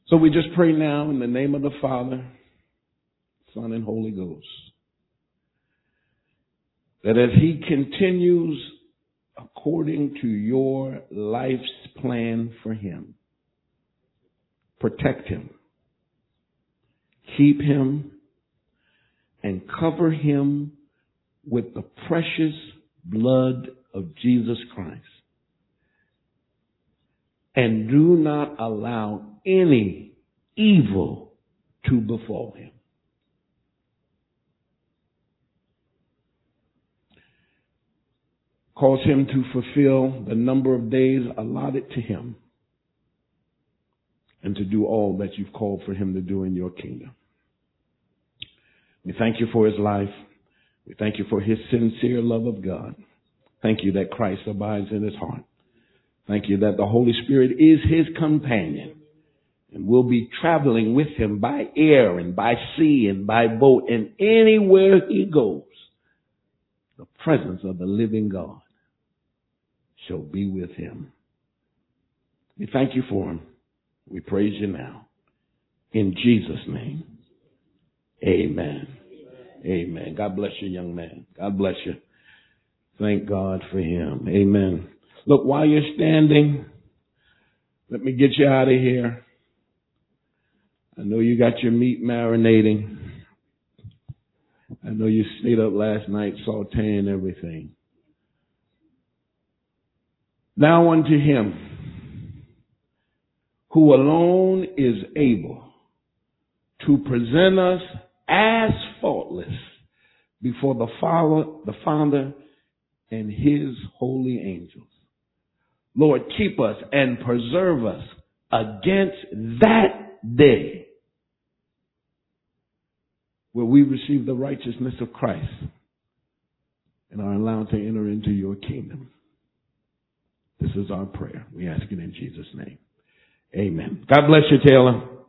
So we just pray now in the name of the Father, Son, and Holy Ghost, that as he continues according to your life's plan for him, protect him, keep him, and cover him with the precious blood of Jesus Christ. And do not allow any evil to befall him. Cause him to fulfill the number of days allotted to him and to do all that you've called for him to do in your kingdom. We thank you for his life. We thank you for his sincere love of God. Thank you that Christ abides in his heart. Thank you that the Holy Spirit is his companion and will be traveling with him by air and by sea and by boat, and anywhere he goes, the presence of the living God shall be with him. We thank you for him. We praise you now. In Jesus' name, amen. Amen. God bless you, young man. God bless you. Thank God for him. Amen. Look, while you're standing, let me get you out of here. I know you got your meat marinating. I know you stayed up last night sauteing everything. Now unto him who alone is able to present us as faultless before the Father, the Father and his holy angels. Lord, keep us and preserve us against that day where we receive the righteousness of Christ and are allowed to enter into your kingdom. This is our prayer. We ask it in Jesus' name. Amen. God bless you, Taylor.